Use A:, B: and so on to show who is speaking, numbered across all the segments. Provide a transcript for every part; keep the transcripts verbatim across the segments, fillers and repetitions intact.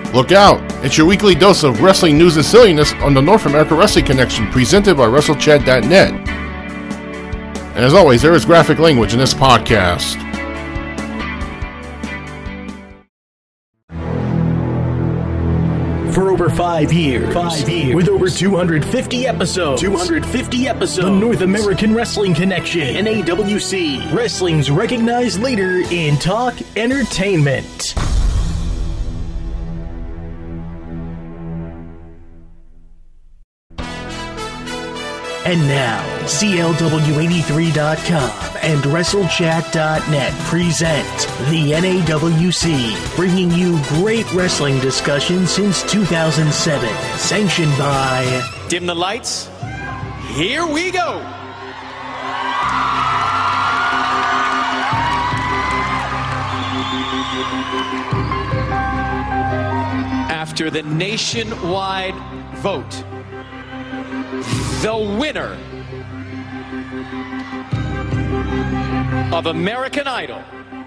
A: Look out! It's your weekly dose of wrestling news and silliness on the North America Wrestling Connection, presented by WrestleChat dot net. And as always, there is graphic language in this podcast.
B: For over five years, five years, with over two hundred fifty episodes, two hundred fifty episodes, the North American Wrestling Connection, N A W C, wrestling's recognized leader in talk entertainment. And now, C L W eighty-three dot com and WrestleChat dot net present the N A W C, bringing you great wrestling discussion since two thousand seven, sanctioned by...
C: Dim the lights. Here we go. After the nationwide vote, the winner of American Idol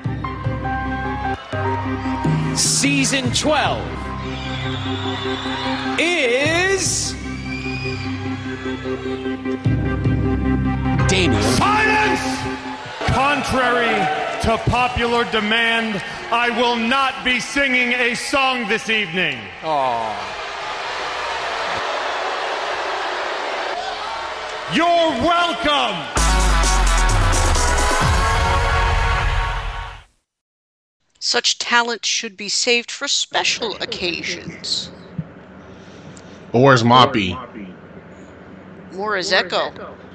C: Season twelve is Daniel.
D: Silence! Contrary to popular demand, I will not be singing a song this evening.
C: Aww.
D: You're welcome!
E: Such talent should be saved for special occasions.
A: But where's Moppy?
E: More is Echo.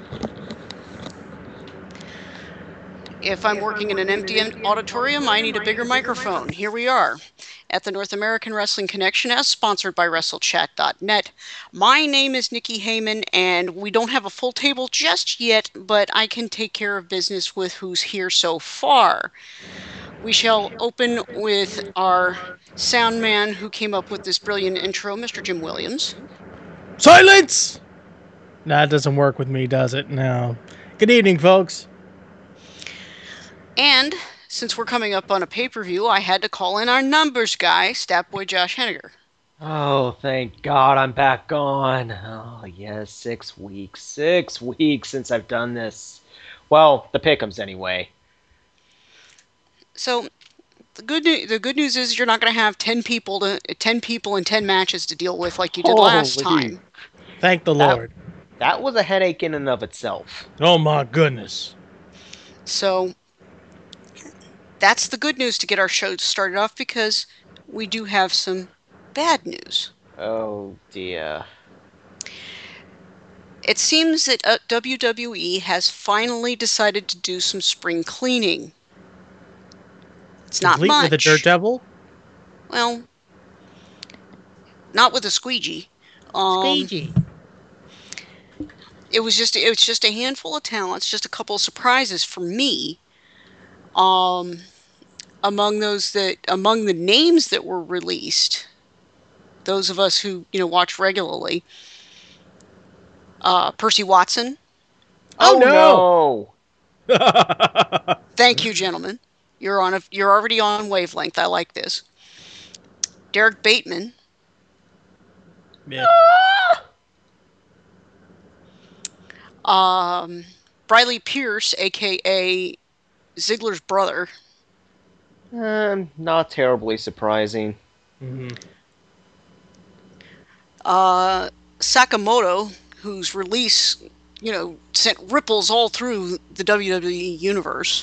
E: If I'm working in an empty auditorium, I need a bigger microphone. Here we are at the North American Wrestling Connection, as sponsored by WrestleChat dot net. My name is Nikki Heyman, and we don't have a full table just yet, but I can take care of business with who's here so far. We shall open with our sound man who came up with this brilliant intro, Mister Jim Williams.
F: Silence! Nah, it doesn't work with me, does it? No. Good evening, folks.
E: And since we're coming up on a pay-per-view, I had to call in our numbers guy, Statboy Josh Henniger.
G: Oh, thank God I'm back on. Oh, yes, six weeks. Six weeks since I've done this. Well, the pick'ems anyway.
E: So, the good new- the good news is you're not going to have ten people to ten people and ten matches to deal with like you did
G: Holy.
E: last time.
F: Thank the
G: That-
F: Lord.
G: That was a headache in and of itself.
F: Oh my goodness.
E: So, that's the good news to get our show started off, because we do have some bad news.
G: Oh, dear.
E: It seems that uh, W W E has finally decided to do some spring cleaning. It's not
F: Complete
E: much.
F: with the Dirt Devil?
E: Well, not with a squeegee. Um,
F: Squeegee.
E: It was just it was just a handful of talents, just a couple of surprises for me. Um, among those that among the names that were released, those of us who you know watch regularly, uh, Percy Watson.
G: Oh,
F: no!
G: no!
E: Thank you, gentlemen. You're on a you're already on wavelength. I like this. Derek Bateman.
F: Yeah.
E: Um, Briley Pierce, aka Ziggler's brother.
G: Um, not terribly surprising.
F: Mm-hmm.
E: Uh, Sakamoto, whose release, you know, sent ripples all through the W W E universe.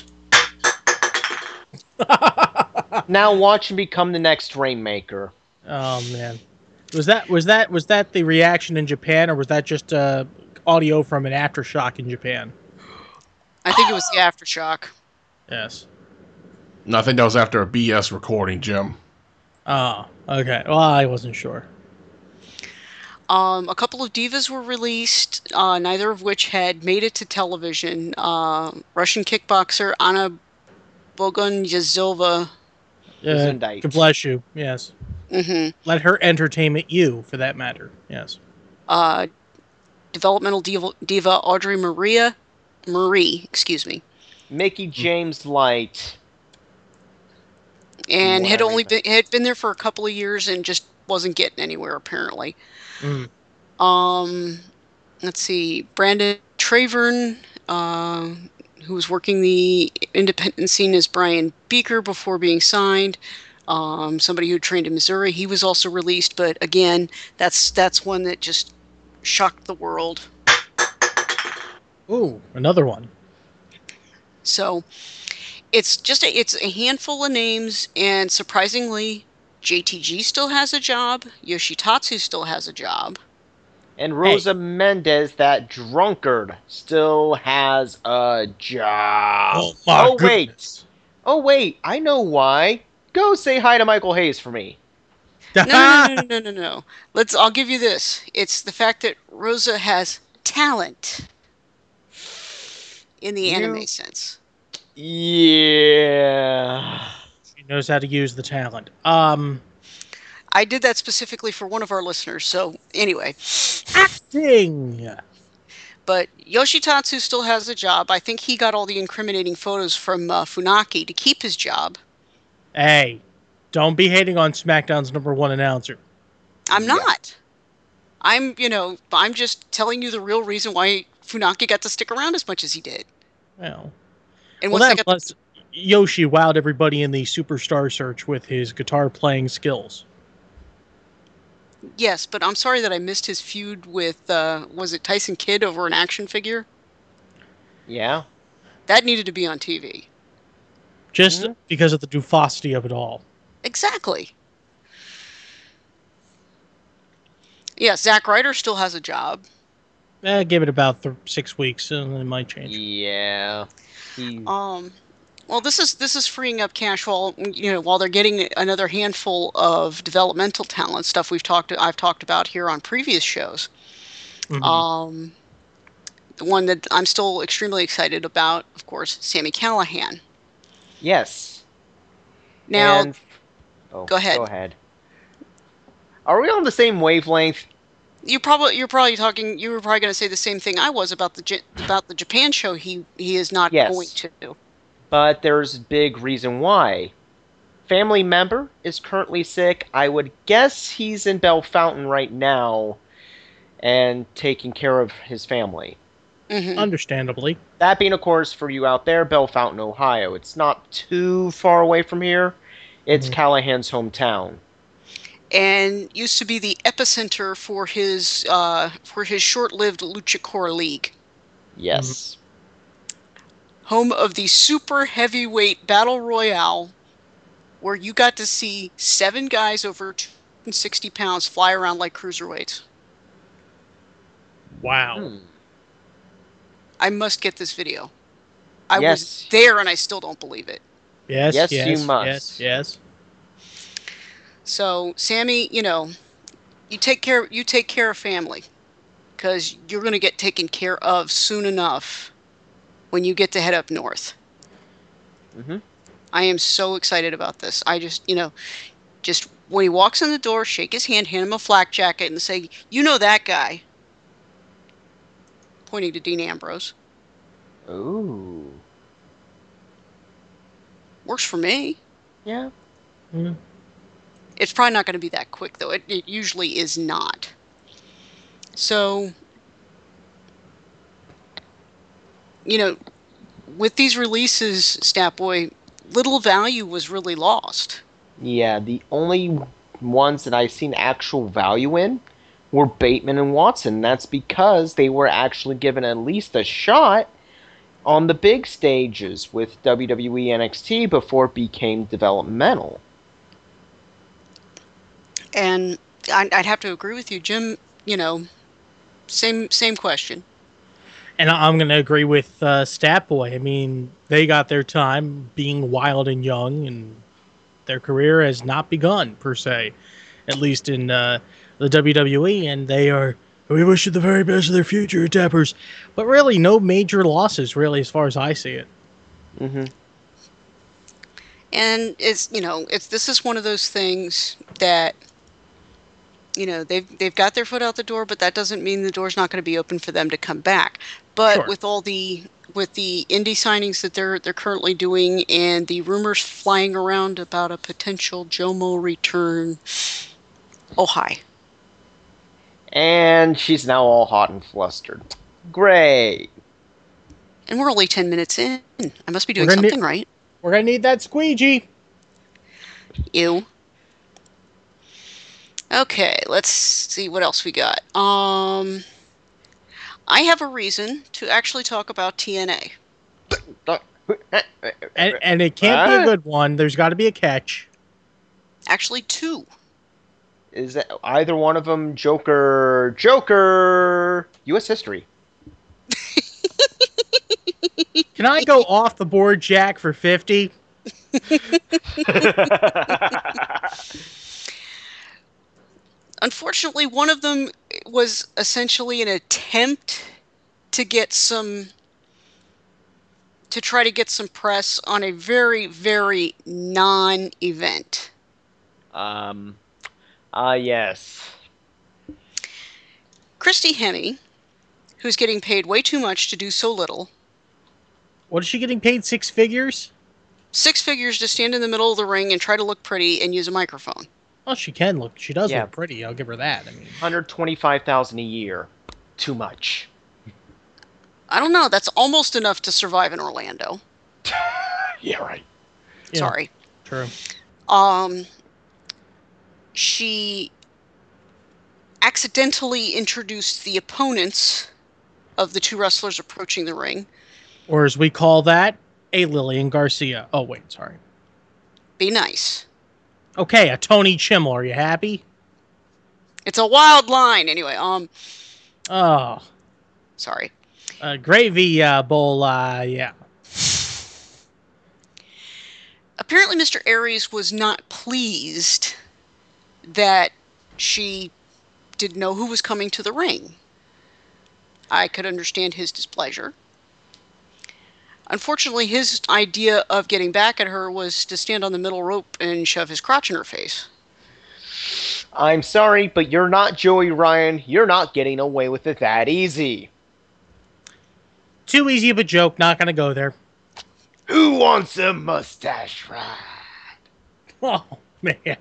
G: Now watch him become the next Rainmaker.
F: Oh man. Was that was that was that the reaction in Japan, or was that just uh, audio from an aftershock in Japan?
E: I think it was the aftershock.
F: Yes.
A: No, I think that was after a B S recording, Jim.
F: Oh, okay. Well, I wasn't sure.
E: Um, a couple of divas were released, uh, neither of which had made it to television. Uh, Russian kickboxer Anna Bogunyazova.
F: Uh,
G: Gesundheit.
F: God bless you. Yes.
E: Mm-hmm.
F: Let her entertainment you, for that matter. Yes.
E: Uh, developmental diva, diva Audrey Maria Marie, excuse me,
G: Mickey James Light.
E: and had only
G: Whatever.
E: been had been there for a couple of years and just wasn't getting anywhere apparently.
F: Mm.
E: Um, let's see, Brandon Travern, uh, who was working the independent scene as Brian Beaker before being signed. Um, somebody who trained in Missouri, he was also released, but again, that's that's one that just shocked the world.
F: Ooh, another one.
E: So it's just a, it's a handful of names, and surprisingly, J T G still has a job. Yoshitatsu still has a job.
G: And Rosa hey. Mendez, that drunkard, still has a job.
F: Oh, my
G: oh wait.
F: goodness.
G: Oh, wait. I know why. Go say hi to Michael Hayes for me.
E: no, no, no, no, no, no, no. Let's. I'll give you this. It's the fact that Rosa has talent in the
G: You...
E: anime sense.
G: Yeah.
F: She knows how to use the talent. Um...
E: I did that specifically for one of our listeners, so anyway.
F: Acting!
E: But Yoshitatsu still has a job. I think he got all the incriminating photos from uh, Funaki to keep his job.
F: Hey, don't be hating on SmackDown's number one announcer.
E: I'm
G: Yeah.
E: not. I'm, you know, I'm just telling you the real reason why Funaki got to stick around as much as he did.
F: Well,
E: And
F: well
E: once I
F: that
E: got
F: plus Yoshi wowed everybody in the Superstar Search with his guitar-playing skills.
E: Yes, but I'm sorry that I missed his feud with, uh, was it Tyson Kidd over an action figure?
G: Yeah.
E: That needed to be on T V.
F: Just
G: Mhm.
F: because of the doofosity of it all.
E: Exactly. Yeah, Zack Ryder still has a job.
F: Eh, give it about th- six weeks and it might change.
G: Yeah. He...
E: Um, well, this is this is freeing up cash while you know while they're getting another handful of developmental talent stuff we've talked I've talked about here on previous shows.
F: Mhm.
E: Um, the one that I'm still extremely excited about, of course, Sami Callihan.
G: Yes.
E: Now,
G: And... Oh,
E: go ahead.
G: Go ahead. Are we on the same wavelength?
E: you probably you're probably talking. You were probably going to say the same thing I was about the J- about the Japan show. He he is not
G: Yes.
E: going to.
G: But there's a big reason why. Family member is currently sick. I would guess he's in Bell Fountain right now and taking care of his family.
E: Mm-hmm.
F: Understandably.
G: That being, of course, for you out there, Bell Fountain, Ohio. It's not too far away from here. It's
F: Mhm.
G: Callahan's hometown.
E: And used to be the epicenter for his uh, for his short-lived Luchacor League,
G: Yes.
E: home of the super heavyweight battle royale, where you got to see seven guys over two hundred sixty pounds fly around like cruiserweights.
F: Wow.
G: Hmm.
E: I must get this video. I
G: Yes.
E: was there and I still don't believe it.
F: Yes,
G: Yes,
F: yes,
G: you must.
F: yes, yes.
E: So, Sammy, you know, you take care you take care of family, because you're going to get taken care of soon enough when you get to head up north.
G: Mm-hmm.
E: I am so excited about this. I just, you know, just when he walks in the door, shake his hand, hand him a flak jacket, and say, "You know that guy," pointing to Dean Ambrose.
G: Ooh.
E: Works for me.
G: Yeah.
F: Mm.
E: It's probably not going to be that quick, though. It, it usually is not. So, you know, with these releases, Statboy, little value was really lost.
G: Yeah, the only ones that I've seen actual value in were Bateman and Watson. That's because they were actually given at least a shot on the big stages with W W E N X T before it became developmental.
E: And I'd, I'd have to agree with you, Jim. You know, same same question.
F: And I- I'm going to agree with uh, Statboy. I mean, they got their time being wild and young, and their career has not begun, per se, at least in uh, the W W E, and they are, we wish you the very best of their future, Tappers. But really, no major losses, really, as far as I see it.
G: Mm-hmm.
E: And it's, you know, it's this is one of those things that, you know, they've they've got their foot out the door, but that doesn't mean the door's not going to be open for them to come back. But
F: Sure.
E: with all the with the indie signings that they're they're currently doing, and the rumors flying around about a potential Jomo return, Oh, hi.
G: And she's now all hot and flustered. Great.
E: And we're only ten minutes in. I must be doing
F: We're gonna
E: something
F: need-
E: right.
F: We're gonna need that squeegee.
E: Ew. Okay, let's see what else we got. Um, I have a reason to actually talk about T N A.
F: And, and it can't be a
G: What?
F: good one. There's got to be a catch.
E: Actually, two.
G: Is that either one of them Joker? Joker! U S history.
F: Can I go off the board, Jack, for fifty?
E: Unfortunately, one of them was essentially an attempt to get some, to try to get some press on a very, very non-event.
G: um. Ah, uh, yes.
E: Christy Hemme, who's getting paid way too much to do so little,
F: What is she getting paid? Six figures?
E: six figures to stand in the middle of the ring and try to look pretty and use a microphone.
F: Well, she can look. She does
G: Yeah.
F: look pretty. I'll give her that. I mean,
G: one hundred twenty-five thousand dollars a year. Too much.
E: I don't know. That's almost enough to survive in Orlando.
G: Yeah, right.
F: yeah,
E: Sorry.
F: True.
E: Um, she accidentally introduced the opponents of the two wrestlers approaching the ring.
F: Or as we call that, a Lillian Garcia. Oh, wait, sorry.
E: Be nice.
F: Okay, a Tony Chimmel. Are you happy?
E: It's a wild line. Anyway, um,
F: Oh,
E: sorry.
F: uh, gravy uh, bowl. Uh, yeah.
E: Apparently, Mister Aries was not pleased that she didn't know who was coming to the ring. I could understand his displeasure. Unfortunately, his idea of getting back at her was to stand on the middle rope and shove his crotch in her face.
G: I'm sorry, but you're not Joey Ryan. You're not getting away with it that easy.
F: Too easy of a joke. Not going to go there.
G: Who wants a mustache ride?
F: Oh, man.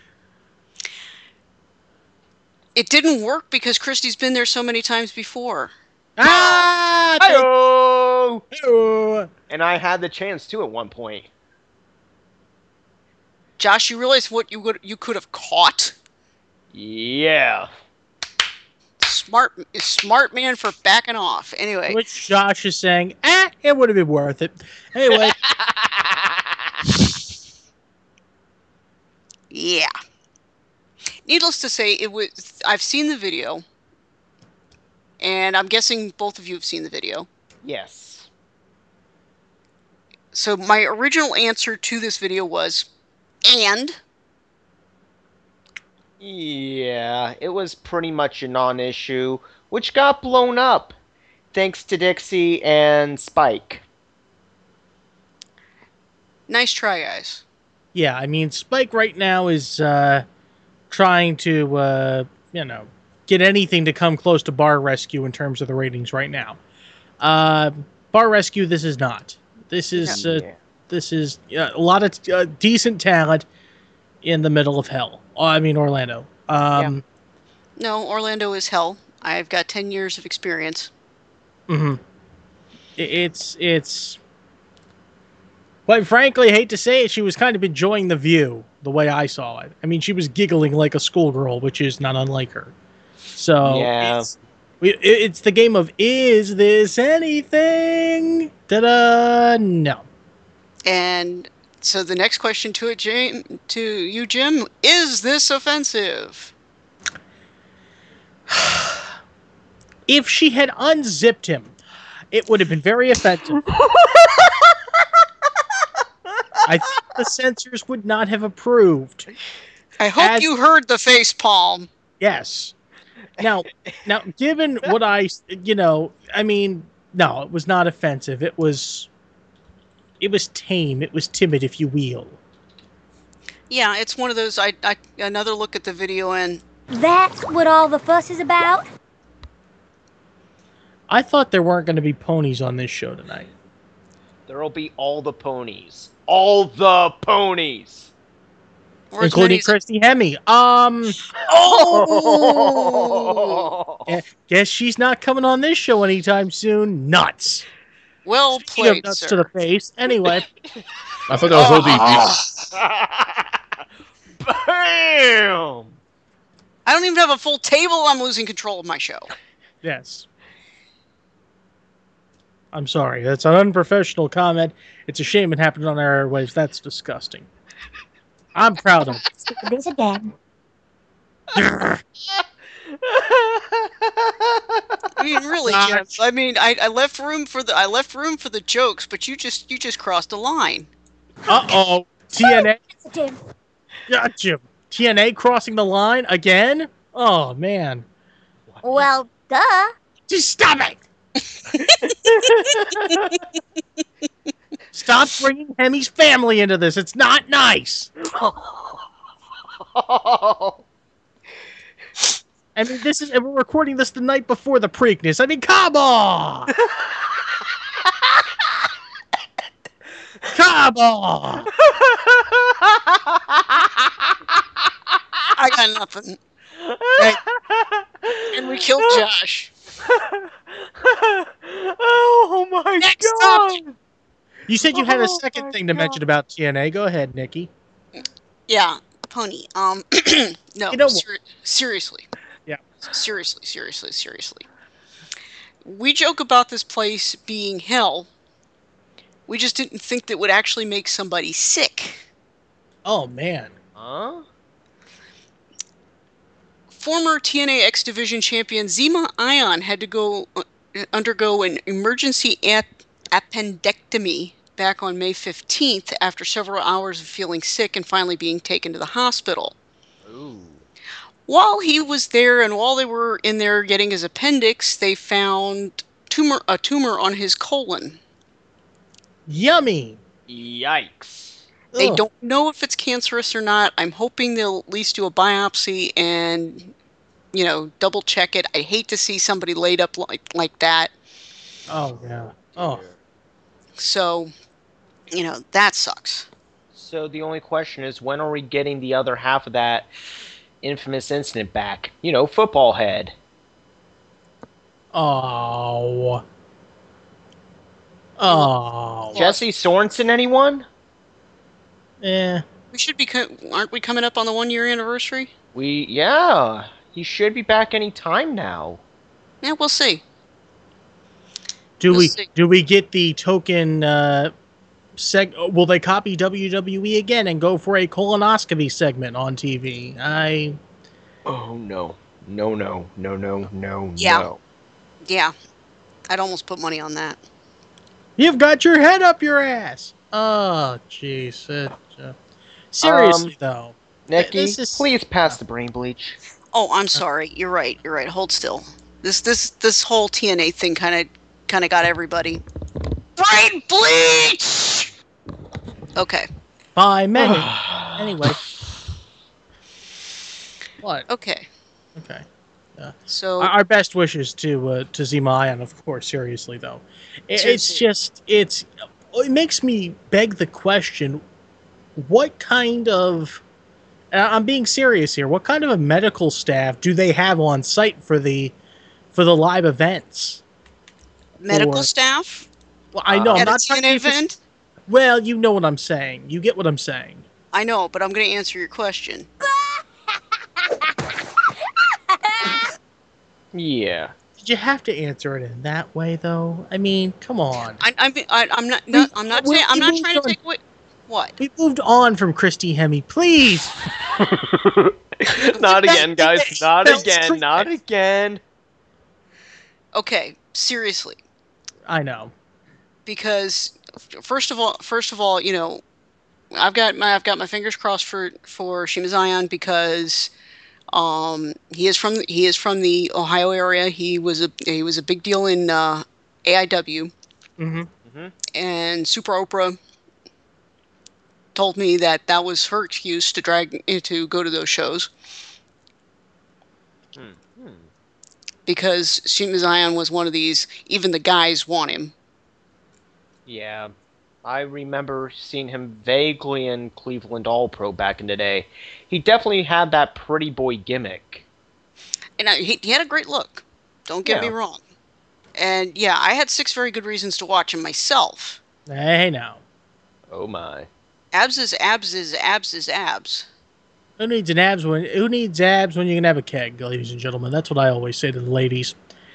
E: It didn't work because Christy's been there so many times before.
F: Ah!
G: Hi-oh!
F: Hey-oh.
G: And I had the chance too at one point.
E: Josh, you realize what you would you could have caught?
G: Yeah.
E: Smart, smart man for backing off. Anyway,
F: Which Josh is saying, ah, it would have been worth it. Anyway.
E: yeah. Needless to say, it was. I've seen the video, and I'm guessing both of you have seen the video.
G: Yes.
E: So my original answer to this video was, and
G: Yeah, it was pretty much a non-issue, which got blown up, thanks to Dixie and Spike.
E: nice try, guys.
F: Yeah, I mean, Spike right now is uh, trying to, uh, you know, get anything to come close to Bar Rescue in terms of the ratings right now. Uh, Bar Rescue, this is not. This is uh,
G: Yeah.
F: this is uh, a lot of uh, decent talent in the middle of hell. Oh, I mean, Orlando. Um,
E: No, Orlando is hell. I've got ten years of experience.
F: mhm. It- It's it's. Quite frankly, I hate to say it, she was kind of enjoying the view the way I saw it. I mean, she was giggling like a schoolgirl, which is not unlike her. So
G: Yeah.
F: it's, we- it- it's the game of, is this anything? Ta-da! No.
E: And so the next question to it, Jim, to you, Jim, is this offensive?
F: If she had unzipped him, it would have been very offensive. I think the censors would not have approved.
E: I hope
F: As-
E: you heard the face palm.
F: Yes. Now, now, given what I, you know, I mean, no, it was not offensive. It was, it was tame. It was timid, if you will.
E: Yeah, it's one of those. I, I another look at the video and
H: That's what all the fuss is about?
F: I thought there weren't going to be ponies on this show tonight.
G: There'll be all the ponies. All the ponies!
E: Or as
F: including
E: many as-
F: Christy Hemme. Um,
E: Oh!
F: gu- guess she's not coming on this show anytime soon. Nuts.
E: Well
F: Speaking of
E: played,
F: nuts
E: sir.
F: to the face. Anyway,
A: I thought that was O D B.
G: Bam!
E: I don't even have a full table. I'm losing control of my show.
F: yes. I'm sorry. That's an unprofessional comment. It's a shame it happened on our airwaves. That's disgusting. I'm proud of it.
H: This again.
E: I mean, really,
F: Gosh.
E: Jeff. I mean, I, I left room for the I left room for the jokes, but you just you just crossed a line.
F: Uh-oh. T N A.
H: Sensitive.
F: Gotcha. T N A crossing the line again? Oh, man.
H: Well, duh.
F: Just stop it! Stop bringing Hemi's family into this. It's not nice. I mean, this is, and we're recording this the night before the Preakness. I mean, come on! Come on!
E: I got nothing.
F: Hey,
E: And we killed Josh.
G: Oh my
E: Next
G: god!
F: you said you had a
G: Oh
F: second
G: my
F: thing to
G: God.
F: mention about T N A. Go ahead, Nikki.
E: Yeah, Pony. Um, no,
F: You know what?
E: ser- seriously.
F: Yeah.
E: Seriously, seriously, seriously. We joke about this place being hell. We just didn't think that would actually make somebody sick.
F: Oh, man.
G: Huh?
E: Former T N A X Division champion Zema Ion had to go uh, undergo an emergency ap- appendectomy back on May fifteenth after several hours of feeling sick and finally being taken to the hospital.
G: Ooh.
E: While he was there and while they were in there getting his appendix, they found tumor a tumor on his colon.
F: Yummy.
G: Yikes.
E: They
F: Ugh.
E: don't know if it's cancerous or not. I'm hoping they'll at least do a biopsy and, you know, double check it. I hate to see somebody laid up like like that.
F: Oh, yeah. Oh.
E: So, you know, that sucks.
G: So the only question is, when are we getting the other half of that infamous incident back? You know, football head.
F: Oh. Oh.
G: Jesse Sorensen, anyone?
F: Eh.
E: We should be, co- aren't we coming up on the one year anniversary?
G: We, yeah. He should be back any time now.
E: Yeah, we'll see.
F: Do
E: We'll
F: we
E: see.
F: do we get the token uh seg will they copy W W E again and go for a colonoscopy segment on T V? I
G: Oh, no. No, no, no, no, no,
E: Yeah.
G: no.
E: Yeah, I'd almost put money on that.
F: You've got your head up your ass. Oh, jeez. It, uh, seriously
G: Um,
F: though.
G: Nikki,
F: This is-
G: please pass the brain bleach.
E: Oh, I'm sorry. You're right. You're right. Hold still. This this this whole T N A thing kind of kind of got everybody. Brain bleach. Okay.
F: By many. Anyway. What?
E: Okay.
F: Okay.
E: So
F: Our our best wishes to uh, to Zema Ion, of course. Seriously, though, It- it's
E: Seriously.
F: just it's it makes me beg the question: what kind of? and I'm being serious here. What kind of a medical staff do they have on site for the for the live events?
E: medical
F: or-
E: staff
F: Well, I know I'm
E: at a
F: not
E: T
F: trying
E: N A
F: to.
E: event.
F: Well, you know what I'm saying. You get what I'm saying.
E: I know, but I'm going to answer your question.
G: Yeah.
F: Did you have to answer it in that way, though? I mean, come on.
E: I, I'm I, I'm not. No, I'm not
F: we-
E: saying. I'm
F: we
E: not
F: moved
E: trying to
F: on.
E: take away. What?
F: We moved on from Christy Hemme, please.
G: Not again, guys. Not
F: Bell's
G: again.
F: treatment.
G: Not again.
E: Okay, seriously.
F: I know.
E: Because first of all, first of all, you know, I've got my I've got my fingers crossed for for Shima Zion because um, he is from he is from the Ohio area. He was a he was a big deal in uh, A I W,
F: Mm-hmm.
E: and Super Oprah told me that that was her excuse to drag to go to those shows
G: Hmm. Hmm.
E: because Shima Zion was one of these. Even the guys want him.
G: Yeah. I remember seeing him vaguely in Cleveland All-Pro back in the day. He definitely had that pretty boy gimmick.
E: And I, he, he had a great look. Don't get
G: Yeah.
E: me wrong. And yeah, I had six very good reasons to watch him myself.
F: Hey, now.
G: Oh my.
E: Abs is abs is abs is abs.
F: Who needs an abs when who needs abs when you can have a keg, ladies and gentlemen? That's what I always say to the ladies.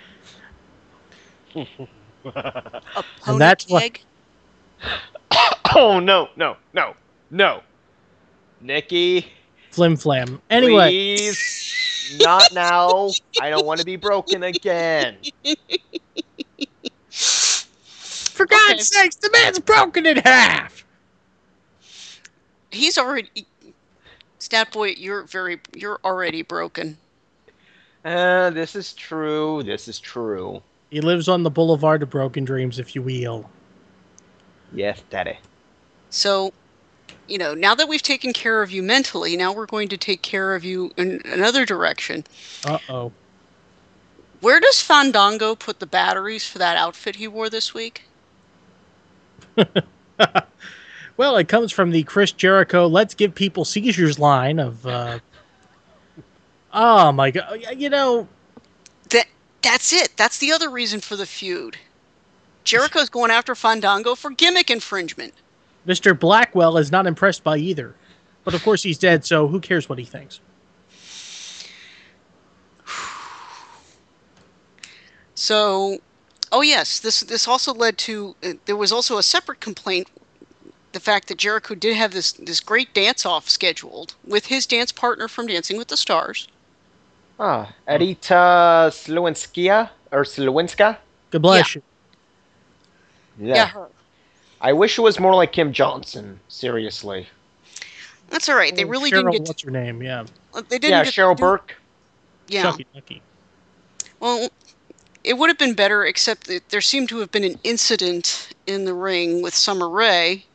E: A pony
F: And that's what-
E: keg?
G: Oh no, no, no, no. Nikki,
F: Flim flam. Anyway,
G: please. Not now. I don't want to be broken again.
F: for God's
E: Okay.
F: sakes, the man's broken in half.
E: He's already Stat Boy, you're very you're already broken.
G: Uh, this is true. This is true.
F: He lives on the boulevard of broken dreams, if you will.
G: Yes, Daddy.
E: So, you know, now that we've taken care of you mentally, now we're going to take care of you in another direction.
F: Uh-oh.
E: Where does Fandango put the batteries for that outfit he wore this week?
F: Well, it comes from the Chris Jericho "Let's Give People Seizures" line of. Uh... Oh my God! You know,
E: That that's it. That's the other reason for the feud. Jericho's going after Fandango for gimmick infringement.
F: Mister Blackwell is not impressed by either, but of course he's dead, so who cares what he thinks?
E: So, oh yes, this this also led to uh, there was also a separate complaint. The fact that Jericho did have this this great dance off scheduled with his dance partner from Dancing with the Stars.
G: Ah, Edita Slowinska or Slowinska?
F: God bless you.
E: Yeah, her.
G: I wish it was more like Kim Johnson. Seriously.
E: That's all right. They
F: Oh,
E: really
F: Cheryl,
E: didn't get.
F: what's her name? Yeah,
E: To, they didn't
G: Yeah,
E: get
G: Cheryl
E: to do-
G: Burke.
E: Yeah.
F: Chucky Ducky.
E: Well, it would have been better, except that there seemed to have been an incident in the ring with Summer Rae.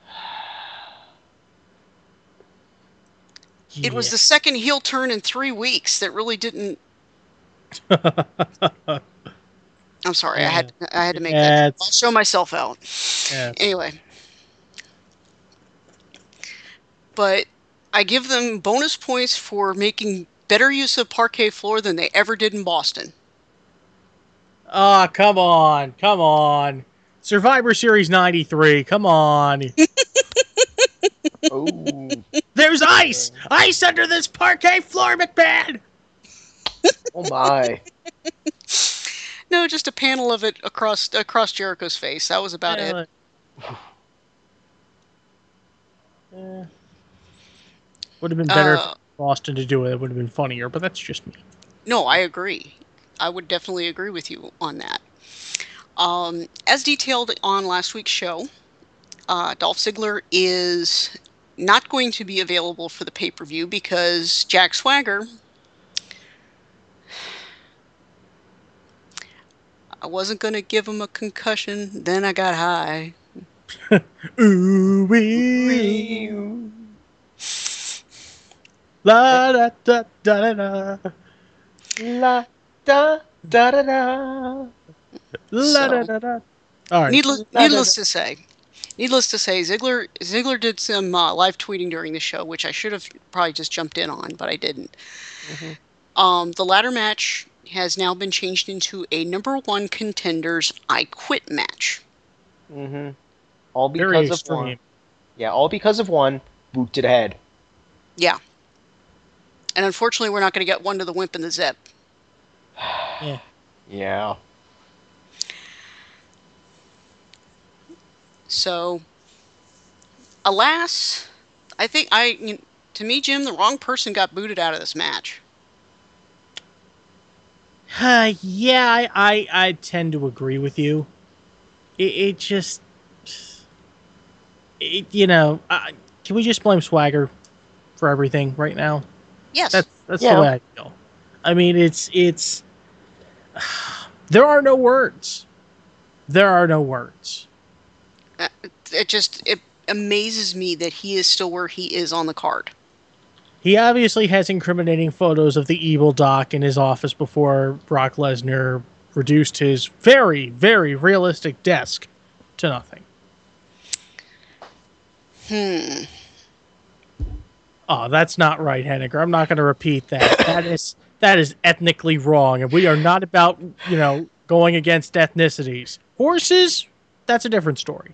E: It was the second heel turn in three weeks that really didn't. I'm sorry, I had I had to make
F: Yeah,
E: that.
F: it's-
E: I'll show myself out.
F: Yeah.
E: Anyway, but I give them bonus points for making better use of parquet floor than they ever did in Boston.
F: Oh, come on, come on. Survivor Series ninety-three, come on.
G: Oh.
F: There's ice! Ice under this parquet floor, McMahon!
G: Oh my.
E: No, just a panel of it across across Jericho's face. That was about it.
F: Eh. Would have been better
E: Uh,
F: if Boston to do it. It would have been funnier, but that's just me.
E: No, I agree. I would definitely agree with you on that. Um, as detailed on last week's show, uh, Dolph Ziggler is not going to be available for the pay-per-view because Jack Swagger. I wasn't going to give him a concussion, then I got high.
F: Ooh wee. La da da da da da.
G: La da da da da.
F: La da da da. All right.
E: Needless,
F: La, da,
E: needless
F: da.
E: to say, needless to say, Ziggler Ziggler did some uh, live tweeting during the show, which I should have probably just jumped in on, but I didn't.
F: Mm-hmm.
E: Um, the ladder match has now been changed into a number one contenders I Quit match.
G: Mm-hmm. All
F: Very
G: because of
F: extreme.
G: one. Yeah, all because of one. Boot to the head.
E: Yeah. And unfortunately, we're not going to get one to the Wimp and the Zip.
F: Yeah.
G: Yeah.
E: So, alas, I think I, you know, to me, Jim, the wrong person got booted out of this match.
F: Uh, yeah, I, I I tend to agree with you. It, it just, it, you know, uh, can we just blame Swagger for everything right now?
E: Yes.
F: That's that's
G: Yeah.
F: the way I feel. I mean, it's it's. There are no words. There are no words.
E: Uh, it just it amazes me that he is still where he is on the card.
F: He obviously has incriminating photos of the evil Doc in his office before Brock Lesnar reduced his very, very realistic desk to nothing.
E: Hmm.
F: Oh, that's not right, Henniger. I'm not going to repeat that. That is that is ethnically wrong, and we are not about, you know, going against ethnicities. Horses, that's a different story.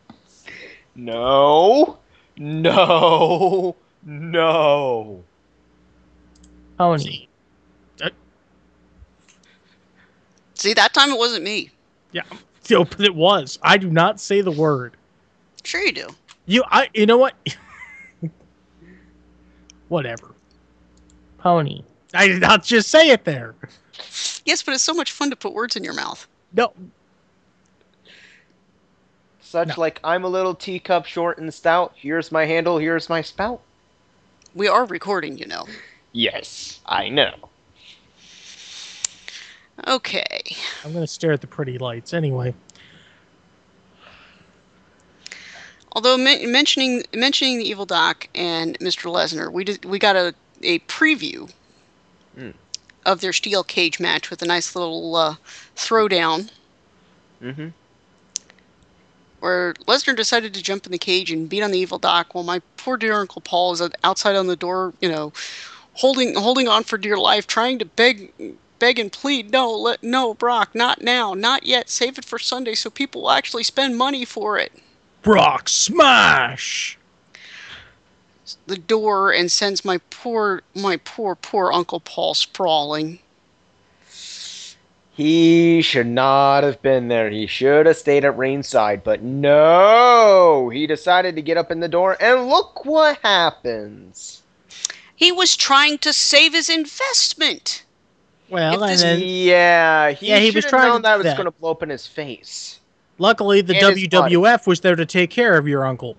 G: No. No. No.
F: Pony. Uh,
E: See, that time it wasn't me.
F: yeah, yo, but it was. I do not say the word.
E: Sure you do.
F: You, I, you know what? Whatever. Pony. I did not just say it there.
E: Yes, but it's so much fun to put words in your mouth.
F: No.
G: Such
F: No.
G: like, I'm a little teacup short and stout. Here's my handle, here's my spout.
E: We are recording, you know.
G: Yes, I know.
E: Okay.
F: I'm going to stare at the pretty lights anyway.
E: Although men- mentioning mentioning the Evil Doc and Mister Lesnar, we did we got a, a preview
G: Mm.
E: of their steel cage match with a nice little uh, throwdown
G: Mm-hmm.
E: where Lesnar decided to jump in the cage and beat on the Evil Doc while my poor dear Uncle Paul is outside on the door, you know, holding holding on for dear life, trying to beg beg and plead, no, let no, Brock, not now, not yet, save it for Sunday so people will actually spend money for it.
F: Brock smash!
E: The door and sends my poor, my poor, poor Uncle Paul sprawling.
G: He should not have been there. He should have stayed at ringside, but no! He decided to get up in the door, and look what happens.
E: He was trying to save his investment.
F: Well,
E: If
F: and
E: this-
F: then
G: Yeah, he,
F: Yeah, he
G: should
F: was
G: have
F: trying
G: known
F: to
G: that
F: do
G: was
F: that.
G: going to blow up in his face.
F: luckily the
G: and his
F: W W F was there to take care of your uncle.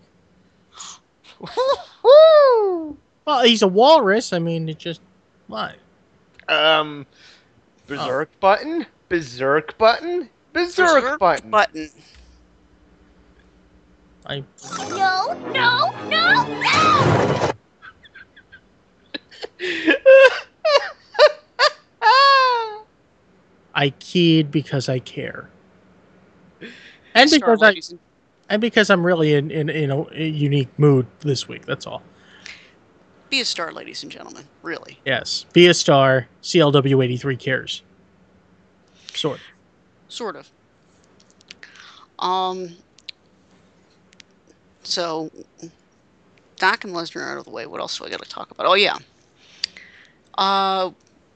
G: Woo!
F: Well, he's a walrus. I mean, it just what?
G: Um, Berserk button? Berserk button? Berserk,
E: Berserk
G: button.
E: button.
F: I
H: No, no, no, no!
F: I keyed because I care, and
E: Star,
F: because I
E: ladies and-
F: and because I'm really in in, in a, a unique mood this week. That's all.
E: Be a star, ladies and gentlemen. Really.
F: Yes, be a star. C L W eighty-three cares. Sort.
E: Sort of. Um. So, Doc and Lesnar are out of the way. What else do I got to talk about? Oh yeah. Uh.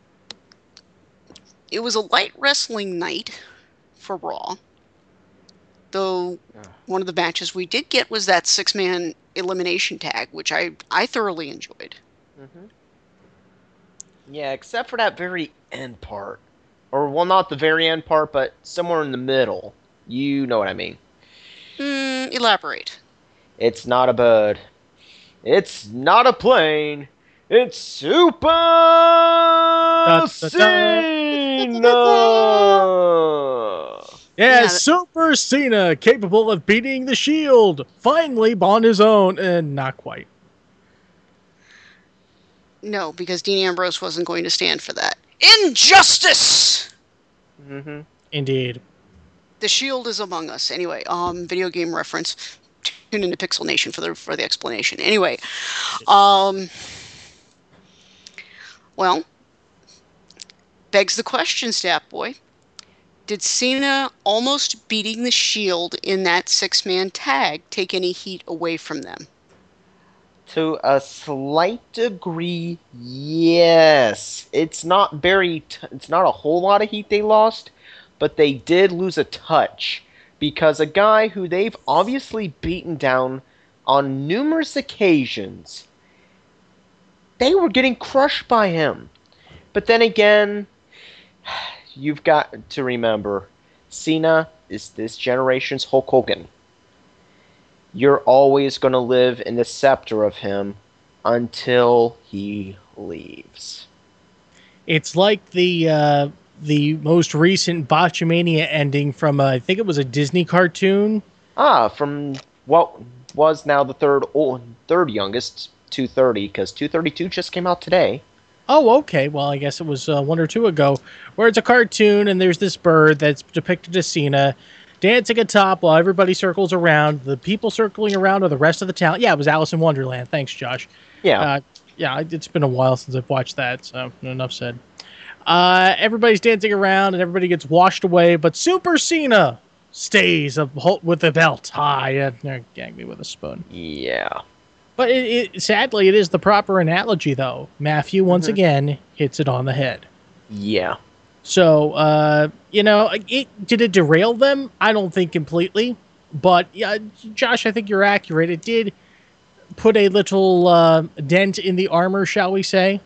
E: It was a light wrestling night for Raw. Though one of the matches we did get was that six-man elimination tag, which I I thoroughly enjoyed.
G: Mm-hmm. Yeah, except for that very end part. Or, well, not the very end part, but somewhere in the middle. You know what I mean.
E: Hmm. Elaborate.
G: It's not a bird. It's not a plane. It's Super
F: da, da.
G: Cena!
F: Yeah,
E: Yeah,
F: Super Cena, capable of beating the Shield, finally on his own, and not quite.
E: No, because Dean Ambrose wasn't going to stand for that. Injustice!
G: Mm-hmm.
F: Indeed.
E: The Shield is among us. Anyway, um, video game reference. Tune into Pixel Nation for the for the explanation. Anyway, um, well, begs the question, Stat Boy. Did Cena almost beating the Shield in that six-man tag take any heat away from them?
G: To a slight degree, yes. It's not very. T- it's not a whole lot of heat they lost, but they did lose a touch because a guy who they've obviously beaten down on numerous occasions, they were getting crushed by him. But then again, you've got to remember, Cena is this generation's Hulk Hogan. You're always going to live in the scepter of him until he leaves.
F: It's like the uh, the most recent Botchamania ending from, uh, I think it was a Disney cartoon.
G: Ah, from what was now the third old, third youngest, two thirty, because two thirty-two just came out today.
F: Oh, okay. Well, I guess it was uh, one or two ago, where it's a cartoon and there's this bird that's depicted as Cena, dancing atop while everybody circles around. The people circling around are the rest of the town. Yeah, it was Alice in Wonderland. Thanks, Josh.
G: Yeah.
F: Uh, yeah, it's been a while since I've watched that, so enough said. Uh, everybody's dancing around and everybody gets washed away, but Super Cena stays a, with the belt high and gag me with a spoon.
G: Yeah.
F: But it, it, sadly, it is the proper analogy, though. Matthew, once mm-hmm. again, hits it on the head.
G: Yeah.
F: So, uh, you know, it, did it derail them? I don't think completely. But, yeah, Josh, I think you're accurate. It did put a little uh, dent in the armor, shall we say.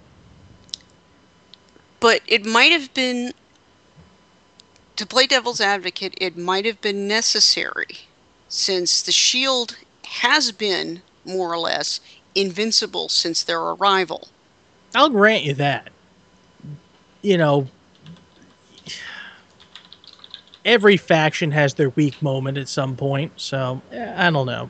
E: But it might have been, to play devil's advocate, it might have been necessary, since the Shield has been, more or less, invincible since their arrival.
F: I'll grant you that. You know, every faction has their weak moment at some point, so I don't know.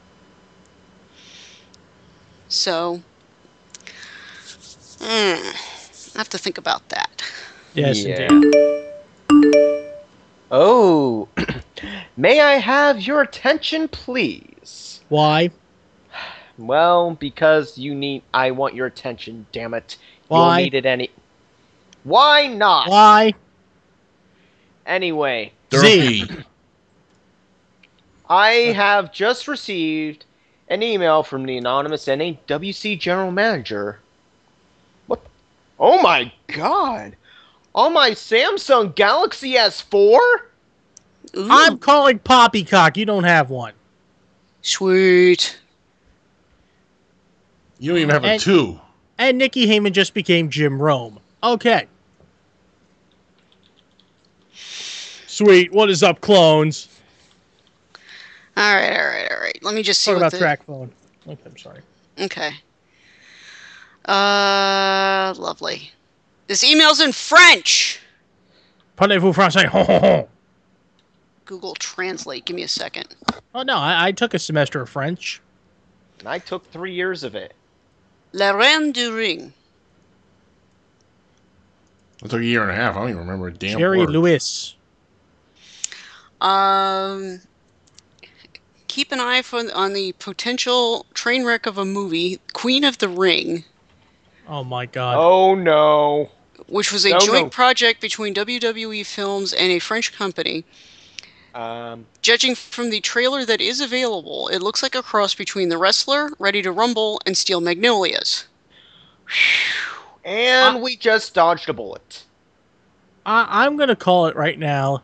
E: So, mm, I have to think about that.
F: Yes,
G: yeah.
F: indeed.
G: Oh, may I have your attention, please?
F: Why?
G: Well, because you need... I want your attention, damn it.
F: Why?
G: You'll need it any... Why not?
F: Why?
G: Anyway.
F: Z.
G: I have just received an email from the anonymous N A W C general manager. What? Oh my god! On my Samsung Galaxy S four?
E: Ooh.
F: I'm calling Poppycock. You don't have one.
E: Sweet.
A: You don't even have a
F: and,
A: two.
F: And Nikki Heyman just became Jim Rome. Okay. Sweet. What is up, clones?
E: All right, all right, all right. Let me just see
F: Talk
E: what
F: about
E: the...
F: track phone. Okay, I'm sorry.
E: Okay. Uh, lovely. This email's in French.
F: Parlez-vous français? Ho, ho, ho.
E: Google Translate. Give me a second.
F: Oh, no, I, I took a semester of French.
G: And I took three years of it.
E: La Reine du Ring.
A: It took a year and a half. I don't even remember a damn
F: Jerry
A: word.
F: Lewis.
E: Um, keep an eye for, on the potential train wreck of a movie, Queen of the Ring.
F: Oh, my God.
G: Oh, no.
E: Which was a
G: no,
E: joint
G: no.
E: project between W W E Films and a French company.
G: Um,
E: Judging from the trailer that is available, it looks like a cross between The Wrestler, Ready to Rumble, and Steel Magnolias.
G: and
F: uh,
G: we just dodged a bullet.
F: I, I'm going to call it right now.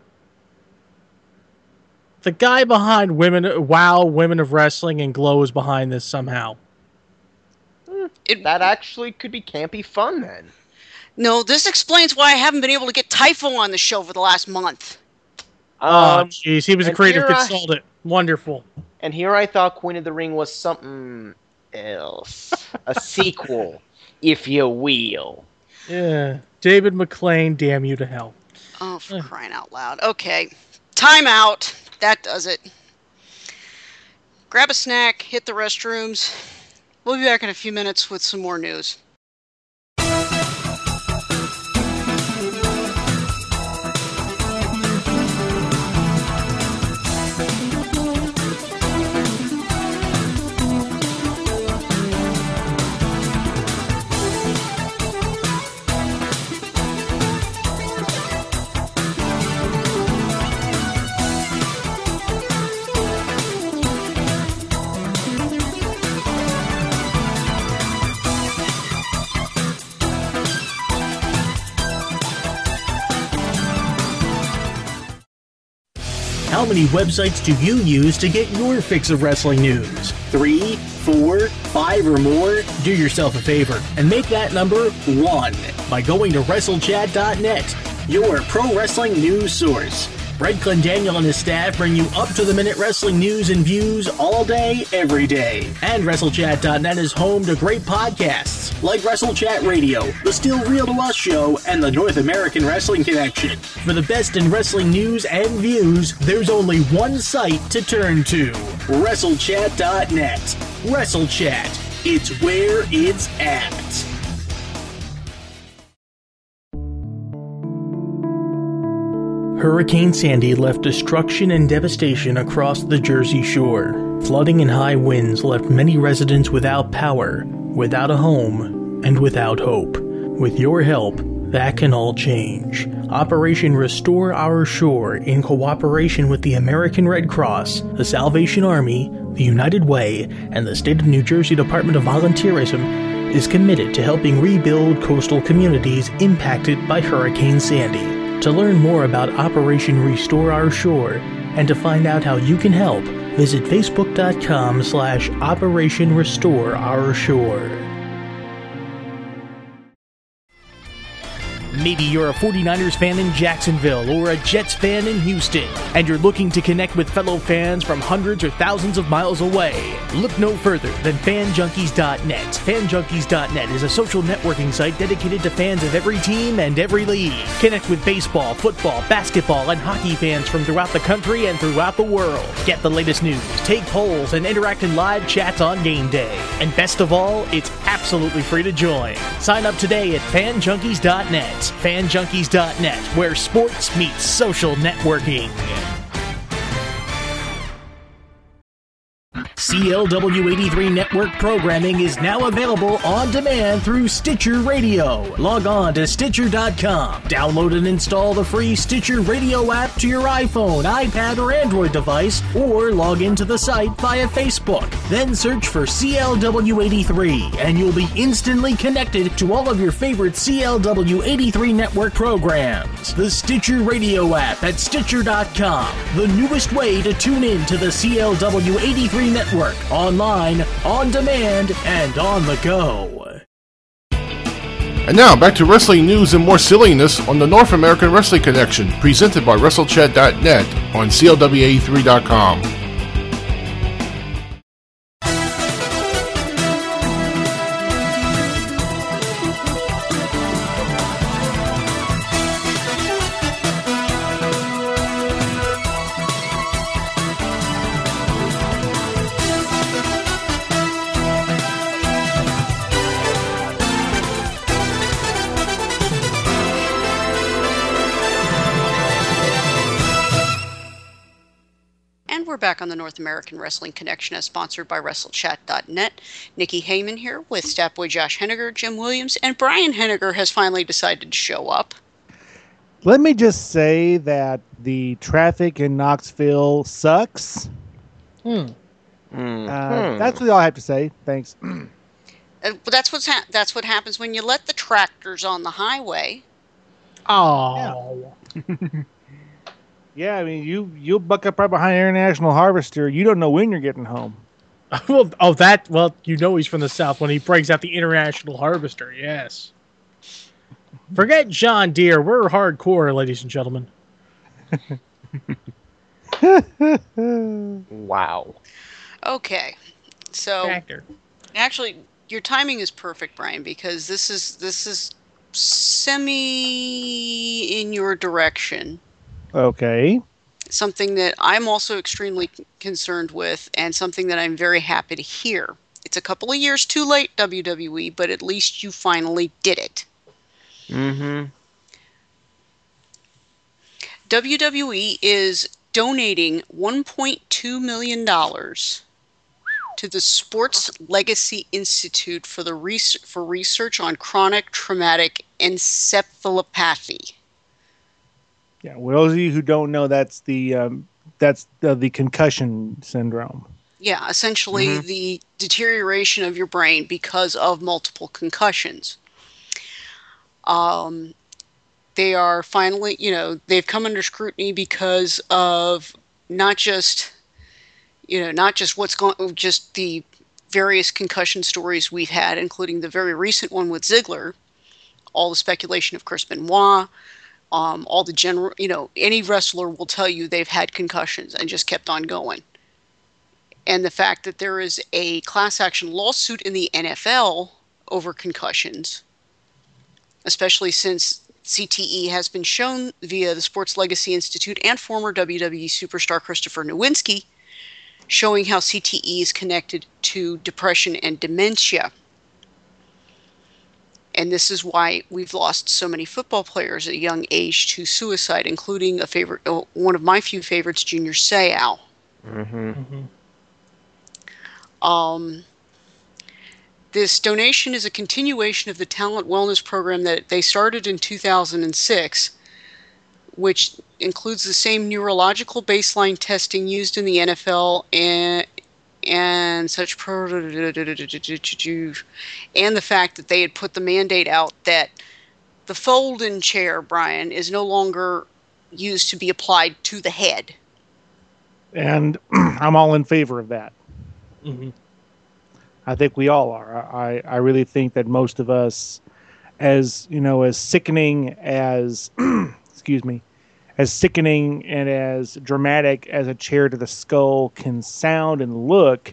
F: The guy behind Women, Wow, Women of Wrestling, and Glow is behind this somehow.
E: It,
G: That actually could be campy fun, then.
E: no, this explains why I haven't been able to get Typho on the show for the last month.
F: Oh,
G: Um,
F: jeez. He was a
G: and
F: creative
G: here I-
F: consultant. Wonderful.
G: and here I thought Queen of the Ring was something else. A sequel, if you will.
F: Yeah. David McClain, damn you to hell.
E: Oh, for crying out loud. Okay. Time out. That does it. Grab a snack, hit the restrooms. We'll be back in a few minutes with some more news.
B: How many websites do you use to get your fix of wrestling news? Three, four, five, or more? Do yourself a favor and make that number one by going to WrestleChat dot net, your pro wrestling news source. Brett Clendaniel and his staff bring you up-to-the-minute wrestling news and views all day, every day. And WrestleChat dot net is home to great podcasts like WrestleChat Radio, the Still Real to Us Show, and the North American Wrestling Connection. For the best in wrestling news and views, there's only one site to turn to, WrestleChat dot net. WrestleChat, it's where it's at. Hurricane Sandy left destruction and devastation across the Jersey Shore. Flooding and high winds left many residents without power, without a home, and without hope. With your help, that can all change. Operation Restore Our Shore, in cooperation with the American Red Cross, the Salvation Army, the United Way, and the State of New Jersey Department of Volunteerism, is committed to helping rebuild coastal communities impacted by Hurricane Sandy. To learn more about Operation Restore Our Shore, and to find out how you can help, visit facebook.com slash Operation Restore Our Shore. Maybe you're a forty-niners fan in Jacksonville or a Jets fan in Houston, and you're looking to connect with fellow fans from hundreds or thousands of miles away. Look no further than fan junkies dot net. fan junkies dot net is a social networking site dedicated to fans of every team and every league. Connect with baseball, football, basketball, and hockey fans from throughout the country and throughout the world. Get the latest news, take polls, and interact in live chats on game day. And best of all, it's absolutely free to join. Sign up today at fan junkies dot net. fan junkies dot net, where sports meets social networking. C L W eighty-three Network programming is now available on demand through Stitcher Radio. Log on to Stitcher dot com. Download and install the free Stitcher Radio app to your iPhone, iPad, or Android device, or log into the site via Facebook. Then search for C L W eighty-three, and you'll be instantly connected to all of your favorite C L W eighty-three Network programs. The Stitcher Radio app at Stitcher dot com, the newest way to tune in to the C L W eighty-three Network. Online, on demand, and on the go.
A: And now, back to wrestling news and more silliness on the North American Wrestling Connection, presented by Wrestle Chat dot net on C L W eighty-three dot com.
E: Back on the North American Wrestling Connection as sponsored by Wrestle Chat dot net. Nikki Heyman here with Statboy Josh Henniger, Jim Williams, and Brian Henniger has finally decided to show up.
I: Let me just say that the traffic in Knoxville sucks.
F: Hmm.
I: Mm. Uh, hmm. That's what I have to say. Thanks.
E: Uh, that's what's ha- that's what happens when you let the tractors on the highway.
F: Oh.
I: Yeah. Yeah, I mean, you you buck up right behind International Harvester. You don't know when you're getting home.
F: well, oh, that well, you know he's from the South when he breaks out the International Harvester. Yes. Forget John Deere. We're hardcore, ladies and gentlemen.
G: Wow.
E: Okay, so
F: Factor.
E: Actually, your timing is perfect, Brian, because this is this is semi in your direction.
I: Okay.
E: Something that I'm also extremely concerned with, and something that I'm very happy to hear. It's a couple of years too late, W W E, but at least you finally did it.
G: Mm-hmm.
E: W W E is donating one point two million dollars to the Sports Legacy Institute for the res- for research on chronic traumatic encephalopathy.
I: Yeah, well, those of you who don't know, that's the um, that's the, the concussion syndrome.
E: Yeah, essentially mm-hmm. the deterioration of your brain because of multiple concussions. Um, they are finally, you know, they've come under scrutiny because of not just, you know, not just what's going, just the various concussion stories we've had, including the very recent one with Ziggler, all the speculation of Chris Benoit. Um, all the general, you know, any wrestler will tell you they've had concussions and just kept on going. And the fact that there is a class action lawsuit in the N F L over concussions, especially since C T E has been shown via the Sports Legacy Institute and former W W E superstar Christopher Nowinski, showing how C T E is connected to depression and dementia. And this is why we've lost so many football players at a young age to suicide, including a favorite, oh, one of my few favorites, Junior Seau.
G: Mm-hmm.
F: Mm-hmm.
E: Um, this donation is a continuation of the talent wellness program that they started in two thousand six, which includes the same neurological baseline testing used in the N F L and and such pro and the fact that they had put the mandate out that the fold-in chair, Brian, is no longer used to be applied to the head.
I: And I'm all in favor of that.
F: Mm-hmm.
I: I think we all are. I, I really think that most of us, as you know, as sickening as excuse me, as sickening and as dramatic as a chair to the skull can sound and look,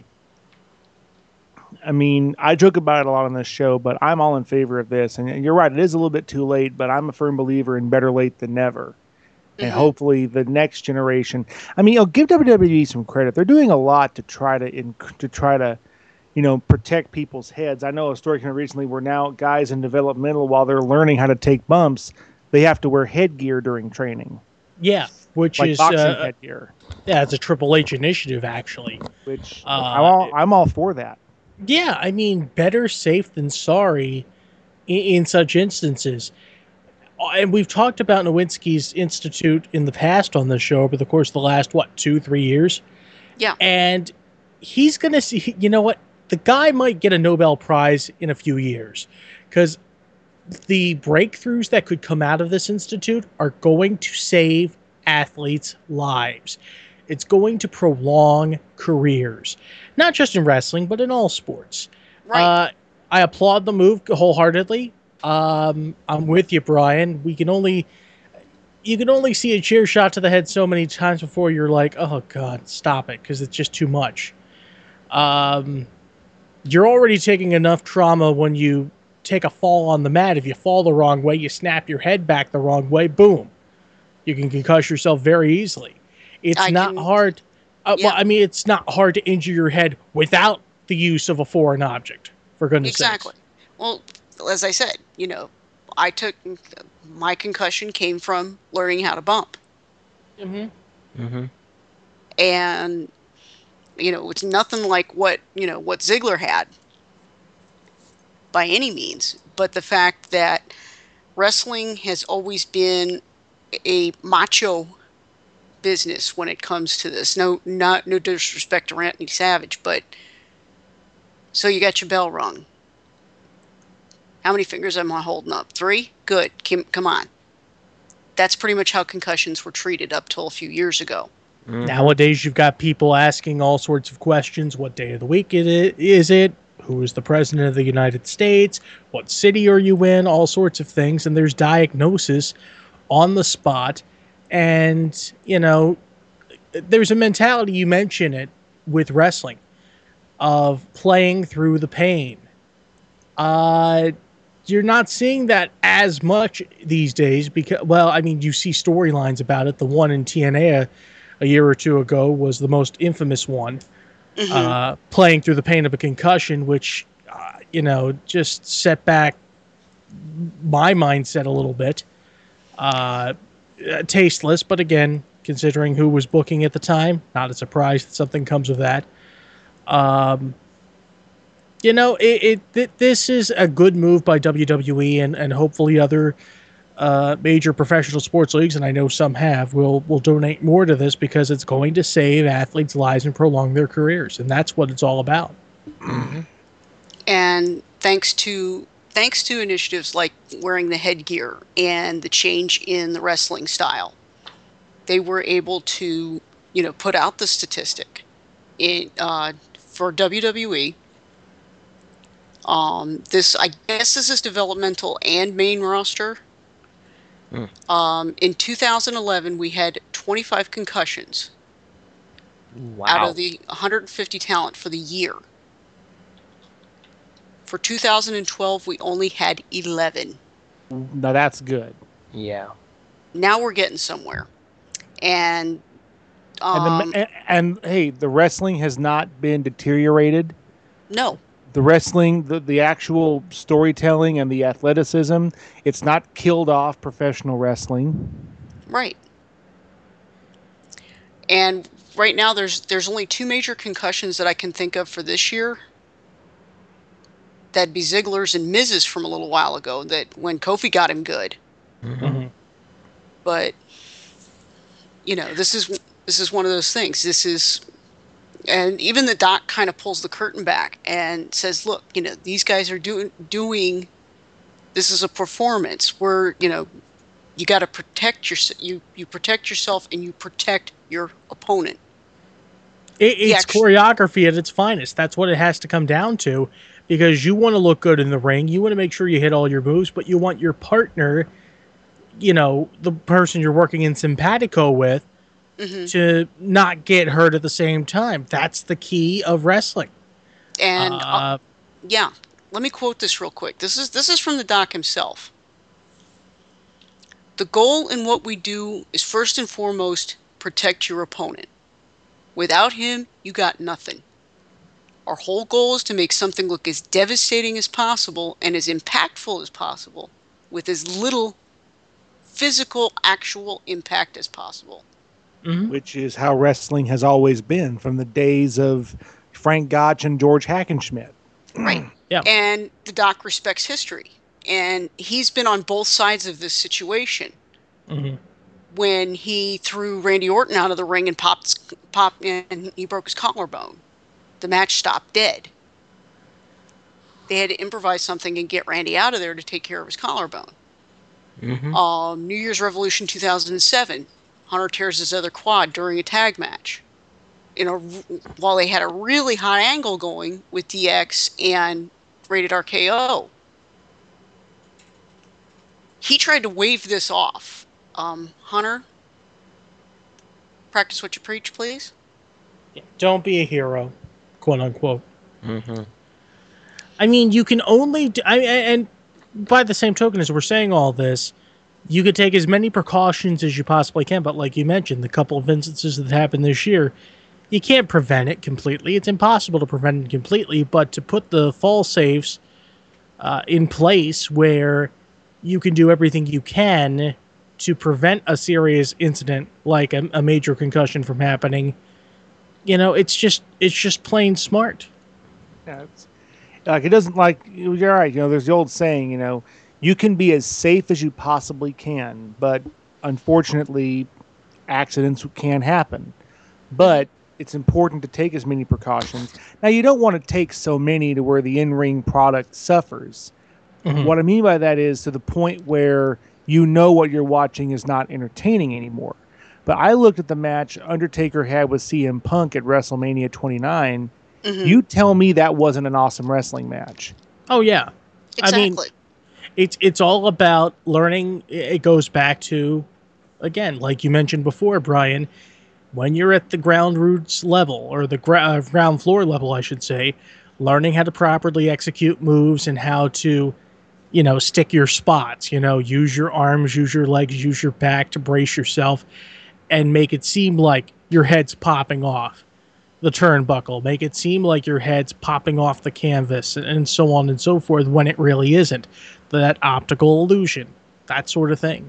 I: I mean, I joke about it a lot on this show, but I'm all in favor of this. And you're right, it is a little bit too late, but I'm a firm believer in better late than never. And
E: Mm-hmm.
I: hopefully the next generation. I mean, I'll give W W E some credit. They're doing a lot to try to in, to try to, you know, protect people's heads. I know a story came recently where now guys in developmental, while they're learning how to take bumps, they have to wear headgear during training.
F: Yeah, which
I: Like
F: is
I: boxing
F: uh,
I: headgear.
F: yeah, it's a Triple H initiative actually.
I: Which
F: uh,
I: I'm all I'm all for that.
F: Yeah, I mean, better safe than sorry in, in such instances. Uh, And we've talked about Nowinski's Institute in the past on this show over the course of the last, what, two, three years?
E: Yeah.
F: And he's going to see, you know what? The guy might get a Nobel Prize in a few years because the breakthroughs that could come out of this institute are going to save athletes' lives. It's going to prolong careers, not just in wrestling, but in all sports.
E: Right.
F: Uh, I applaud the move wholeheartedly. Um, I'm with you, Brian. We can only, you can only see a chair shot to the head so many times before you're like, oh God, stop it, because it's just too much. Um, you're already taking enough trauma when you take a fall on the mat. If you fall the wrong way, you snap your head back the wrong way, boom, you can concuss yourself very easily. It's
E: I
F: not
E: can-
F: hard. Uh,
E: Yeah.
F: Well, I mean, it's not hard to injure your head without the use of a foreign object. For goodness
E: Exactly.
F: sakes.
E: Well, as I said, you know, I took my concussion came from learning how to bump,
F: Mm-hmm.
G: Mm-hmm.
E: and you know, it's nothing like what you know what Ziggler had by any means. But the fact that wrestling has always been a macho business when it comes to this. No, not no disrespect to Randy Savage, but so you got your bell rung. How many fingers am I holding up? Three? Good. Come, come on. That's pretty much how concussions were treated up till a few years ago.
G: Mm-hmm.
F: Nowadays, you've got people asking all sorts of questions. What day of the week it i- is it? Who is the president of the United States? What city are you in? All sorts of things. And there's diagnosis on the spot. And, you know, there's a mentality, you mention it, with wrestling of playing through the pain. Uh, you're not seeing that as much these days because, well, I mean, you see storylines about it. The one in T N A a, a year or two ago was the most infamous one,
E: Mhm.
F: uh, playing through the pain of a concussion, which, uh, you know, just set back my mindset a little bit. Uh, uh, tasteless, but again, considering who was booking at the time, not a surprise that something comes of that. Um, you know, it, it th- this is a good move by W W E and, and hopefully other uh, major professional sports leagues, and I know some have, will will donate more to this because it's going to save athletes' lives and prolong their careers, and that's what it's all about.
G: Mm-hmm.
E: And thanks to thanks to initiatives like wearing the headgear and the change in the wrestling style, they were able to, you know, put out the statistic in uh, for W W E. Um, this I guess this is developmental and main roster.
G: Hmm.
E: Um, in two thousand eleven, we had twenty-five concussions
G: Wow.
E: out of the one hundred fifty talent for the year. For two thousand twelve, we only had eleven.
I: Now that's good.
G: Yeah.
E: Now we're getting somewhere. And
I: And,
E: um,
I: the, and, and hey, the wrestling has not been deteriorated.
E: no,
I: the wrestling, the, the actual storytelling and the athleticism, it's not killed off professional wrestling.
E: Right. And right now there's there's only two major concussions that I can think of for this year. That'd be Ziggler's and Miz's from a little while ago, that when Kofi got him good.
F: Mm-hmm.
E: But you know, this is this is one of those things. This is, and even the doc kind of pulls the curtain back and says, "Look, you know, these guys are doing doing. This is a performance where, you know, you got to protect your you you protect yourself and you protect your opponent."
F: It, it's
E: actually,
F: choreography at its finest. That's what it has to come down to, because you want to look good in the ring. You want to make sure you hit all your moves, but you want your partner, you know, the person you're working in simpatico with, mm-hmm. to not get hurt at the same time. That's the key of wrestling.
E: And
F: uh,
E: uh, yeah, let me quote this real quick. This is this is from the doc himself. "The goal in what we do is first and foremost protect your opponent. Without him, you got nothing. Our whole goal is to make something look as devastating as possible and as impactful as possible, with as little physical, actual impact as possible."
I: Mm-hmm. Which is how wrestling has always been from the days of Frank Gotch and George Hackenschmidt.
E: Right.
F: Yeah.
E: And the doc respects history. And he's been on both sides of this situation.
F: Mm-hmm.
E: When he threw Randy Orton out of the ring and popped, popped and he broke his collarbone. The match stopped dead. They had to improvise something and get Randy out of there to take care of his collarbone.
F: Mm-hmm.
E: Um, New Year's Revolution two thousand seven, Hunter tears his other quad during a tag match. You know, while they had a really high angle going with D X and Rated R K O, he tried to wave this off. Um, Hunter, practice what you preach, please.
F: Yeah, don't be a hero, quote unquote.
G: Mm-hmm.
F: I mean, you can only do, I, and by the same token as we're saying all this, you could take as many precautions as you possibly can. But like you mentioned, the couple of instances that happened this year, you can't prevent it completely. It's impossible to prevent it completely. But to put the fall safes uh, in place where you can do everything you can to prevent a serious incident like a, a major concussion from happening, you know, it's just it's just plain smart.
I: Yeah, it's, like it doesn't like you're right. You know, there's the old saying, you know, you can be as safe as you possibly can, but unfortunately, accidents can happen. But it's important to take as many precautions. Now, you don't want to take so many to where the in-ring product suffers. Mm-hmm. What I mean by that is to the point where you know what you're watching is not entertaining anymore. But I looked at the match Undertaker had with C M Punk at WrestleMania twenty-nine. Mm-hmm. You tell me that wasn't an awesome wrestling match.
F: Oh, yeah.
E: Exactly.
F: I mean, it's, it's all about learning. It goes back to, again, like you mentioned before, Brian, when you're at the ground roots level, or the gra- uh, ground floor level, I should say, learning how to properly execute moves and how to, you know, stick your spots, you know, use your arms, use your legs, use your back to brace yourself and make it seem like your head's popping off the turnbuckle, make it seem like your head's popping off the canvas, and so on and so forth, when it really isn't. That optical illusion, that sort of thing.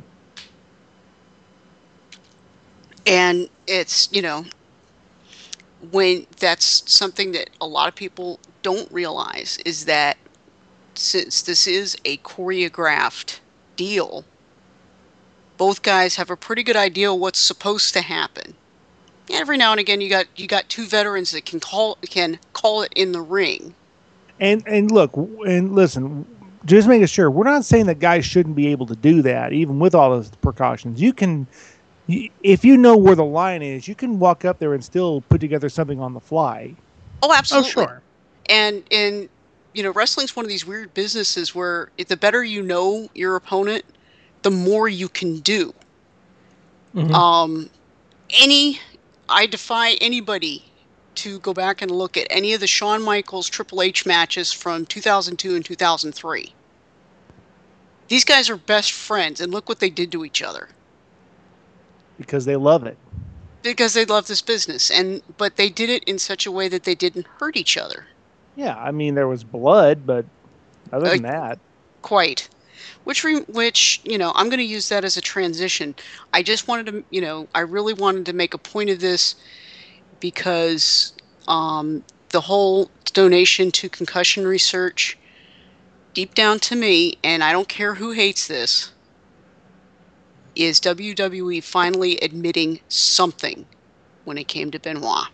E: And it's, you know, when that's something that a lot of people don't realize, is that since this is a choreographed deal, both guys have a pretty good idea what's supposed to happen. Every now and again, you got you got two veterans that can call can call it in the ring.
I: And and look and listen, just making sure, we're not saying that guys shouldn't be able to do that, even with all those precautions. You can, if you know where the line is, you can walk up there and still put together something on the fly.
E: Oh, absolutely.
F: Oh, sure.
E: And and you know, wrestling's one of these weird businesses where if the better you know your opponent, the more you can do. Mm-hmm. Um, any, I defy anybody to go back and look at any of the Shawn Michaels Triple H matches from two thousand two and two thousand three. These guys are best friends, and look what they did to each other.
I: Because they love it.
E: Because they love this business, and but they did it in such a way that they didn't hurt each other.
I: Yeah, I mean there was blood, but other than
E: Uh,
I: that,
E: Quite. Which, re- which you know, I'm going to use that as a transition. I just wanted to, you know, I really wanted to make a point of this because um, the whole donation to concussion research, deep down to me, and I don't care who hates this, is W W E finally admitting something when it came to Benoit.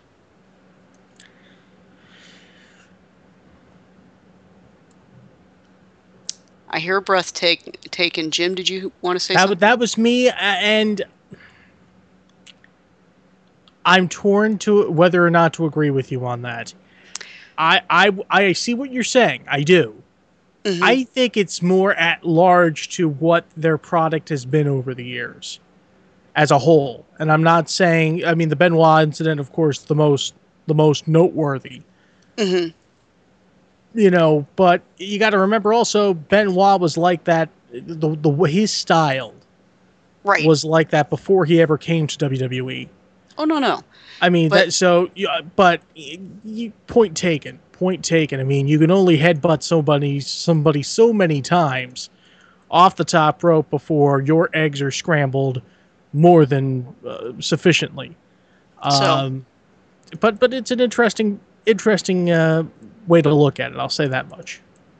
E: I hear a breath take, taken. Jim, did you want to say
F: That,
E: something?
F: that was me, uh, and I'm torn to whether or not to agree with you on that. I I, I see what you're saying. I do.
E: Mm-hmm.
F: I think it's more at large to what their product has been over the years as a whole. And I'm not saying, I mean, the Benoit incident, of course, the most the most noteworthy.
E: Mm-hmm.
F: You know, but you got to remember also Benoit was like that. The the way his style
E: Right.
F: was like that before he ever came to W W E.
E: Oh no no.
F: I mean
E: But-
F: that. So, yeah, but you, point taken. Point taken. I mean, you can only headbutt somebody somebody so many times off the top rope before your eggs are scrambled more than uh, sufficiently.
E: So-
F: Um, but but it's an interesting interesting uh, way to look at it. I'll say that much.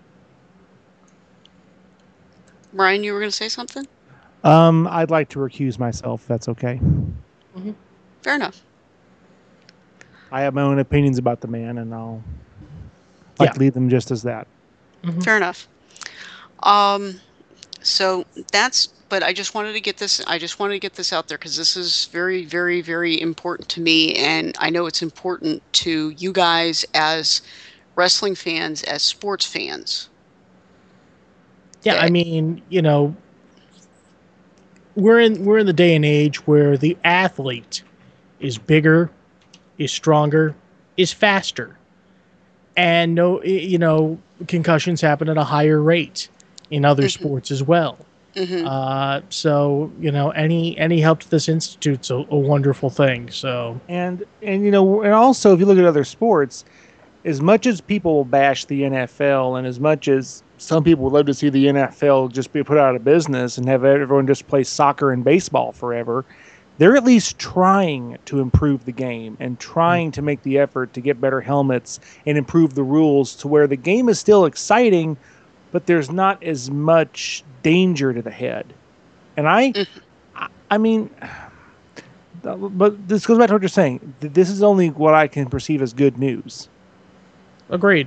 E: Ryan, you were going to say something?
I: um, I'd like to recuse myself. If that's okay.
E: Fair enough.
I: I have my own opinions about the man, and I'll like
F: Yeah.
I: to leave them just as that.
E: Fair enough. Um, so that's, but I just wanted to get this, I just wanted to get this out there because this is very, very, very important to me. And I know it's important to you guys as wrestling fans, as sports fans.
F: Yeah, I
E: Okay.
F: mean, you know, we're in we're in the day and age where the athlete is bigger, is stronger, is faster, and no, you know, concussions happen at a higher rate in other
E: Mhm.
F: sports as well.
E: Mhm.
F: Uh, so you know, any any help to this institute's a, a wonderful thing. So
I: And and you know, and also if you look at other sports, as much as people will bash the N F L, and as much as some people would love to see the N F L just be put out of business and have everyone just play soccer and baseball forever, they're at least trying to improve the game and trying to make the effort to get better helmets and improve the rules to where the game is still exciting, but there's not as much danger to the head. And I, I, I mean, but this goes back to what you're saying. This is only what I can perceive as good news.
F: agreed.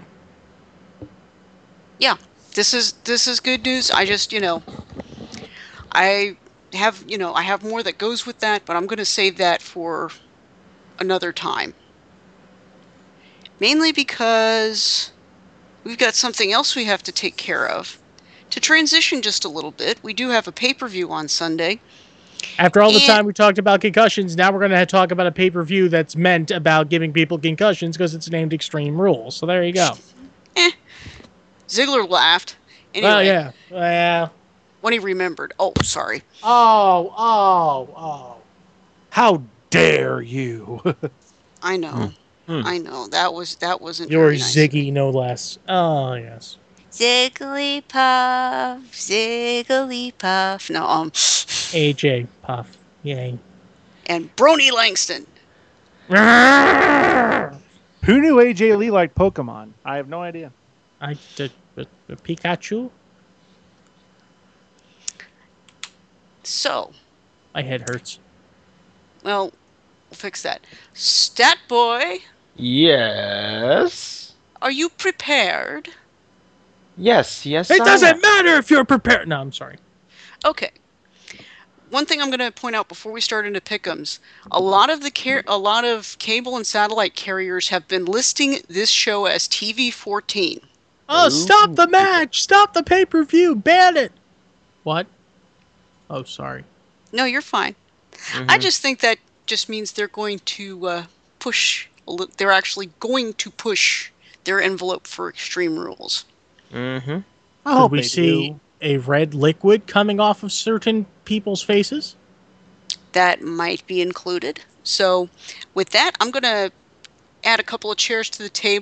E: Yeah, this is, this is good news. I just, you know, I have, you know, I have more that goes with that, but I'm going to save that for another time. Mainly because we've got something else we have to take care of. To transition just a little bit, we do have a pay-per-view on Sunday.
F: After all the
E: And-
F: time we talked about concussions, now we're going to talk about a pay per view that's meant about giving people concussions because it's named Extreme Rules. So there you go.
E: Eh. Ziggler laughed. Anyway,
F: Well, yeah, well.
E: when he remembered. Oh, sorry.
F: Oh, oh, oh.
I: How dare you?
E: I know.
G: Hmm.
E: I know. That was that wasn't
F: You're
E: very nice.
F: Ziggy, no less. Oh, yes.
E: Zigglypuff, Zigglypuff. No, um,
F: A J Puff. Yay.
E: and Brony Langston.
I: Who knew A J Lee liked Pokemon? I have no idea.
F: I did. But, but Pikachu?
E: So,
F: My head hurts.
E: well, we'll fix that. Stat Boy,
G: Yes.
E: are you prepared?
G: Yes, yes.
F: It
G: I
F: doesn't
G: am.
F: matter if you're prepared. No, I'm sorry.
E: Okay. One thing I'm going to point out before we start into pick'ems, a lot of the car- a lot of cable and satellite carriers have been listing this show as T V fourteen.
F: Oh,
G: Ooh.
F: stop the match! Stop the pay per view! Ban it! What? Oh, sorry.
E: No, you're fine.
G: Mm-hmm.
E: I just think that just means they're going to uh, push. A li- they're actually going to push their envelope for Extreme Rules.
G: Mm-hmm.
I: I
F: Could
I: hope
F: we
I: they
F: see
I: do.
F: a red liquid coming off of certain people's faces?
E: That might be included. So, with that, I'm going to add a couple of chairs to the table,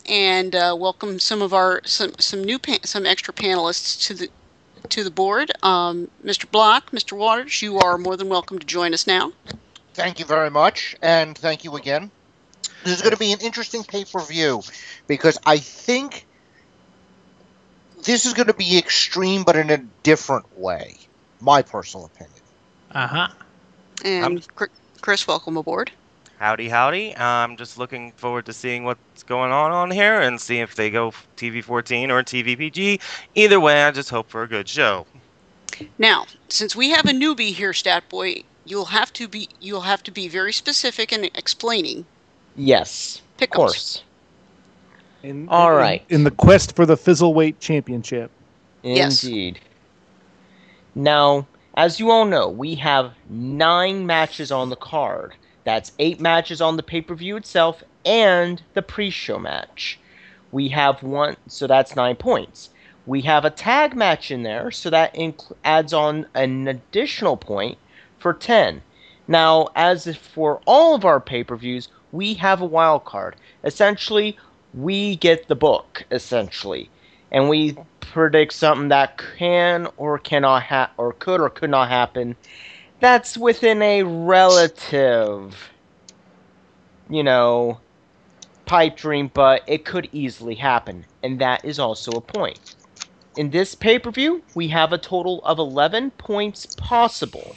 E: and uh, welcome some of our some some new pa- some extra panelists to the to the board. Um, Mister Block, Mister Waters, you are more than welcome to join us now.
J: Thank you very much, and thank you again. This is going to be an interesting pay-per-view because I think this is going to be extreme, but in a different way. My personal opinion.
F: Uh huh.
E: And Chris, welcome aboard.
K: Howdy, howdy. I'm just looking forward to seeing what's going on on here and see if they go T V fourteen or T V P G. Either way, I just hope for a good show.
E: Now, since we have a newbie here, Stat Boy, you'll have to be you'll have to be very specific in explaining.
G: Yes,
E: Pick-ems.
G: of course.
I: In,
G: All
I: in,
G: right.
I: In the quest for the Fizzleweight Championship.
E: Yes.
G: Indeed. Now, as you all know, we have nine matches on the card. That's eight matches on the pay-per-view itself and the pre-show match. We have one, so that's nine points. We have a tag match in there, so that inc- adds on an additional point for ten. Now, as if for all of our pay-per-views, we have a wild card. Essentially, we get the book, essentially. And we predict something that can or cannot ha- or could or could not happen. That's within a relative, you know, pipe dream, but it could easily happen. And that is also a point. In this pay-per-view, we have a total of eleven points possible.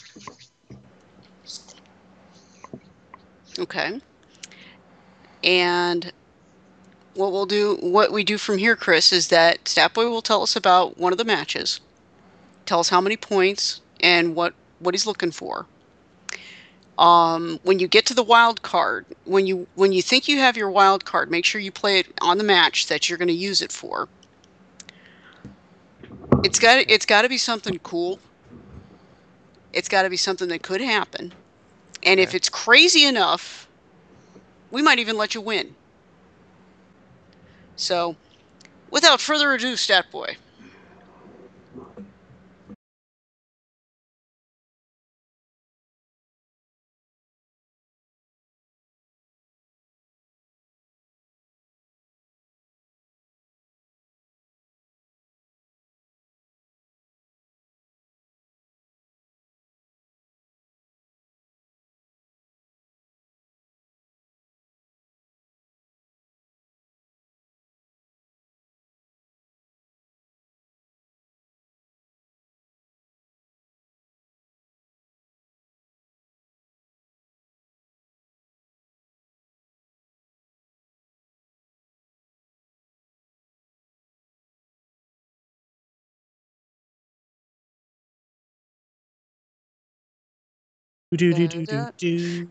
E: Okay. And what we'll do, what we do from here, Chris, is that Statboy will tell us about one of the matches, tell us how many points and what, what he's looking for. Um, when you get to the wild card, when you when you think you have your wild card, make sure you play it on the match that you're going to use it for. It's got it's got to be something cool. It's got to be something that could happen, and if it's crazy enough, we might even let you win. So, without further ado, Statboy.
F: Do do do do do.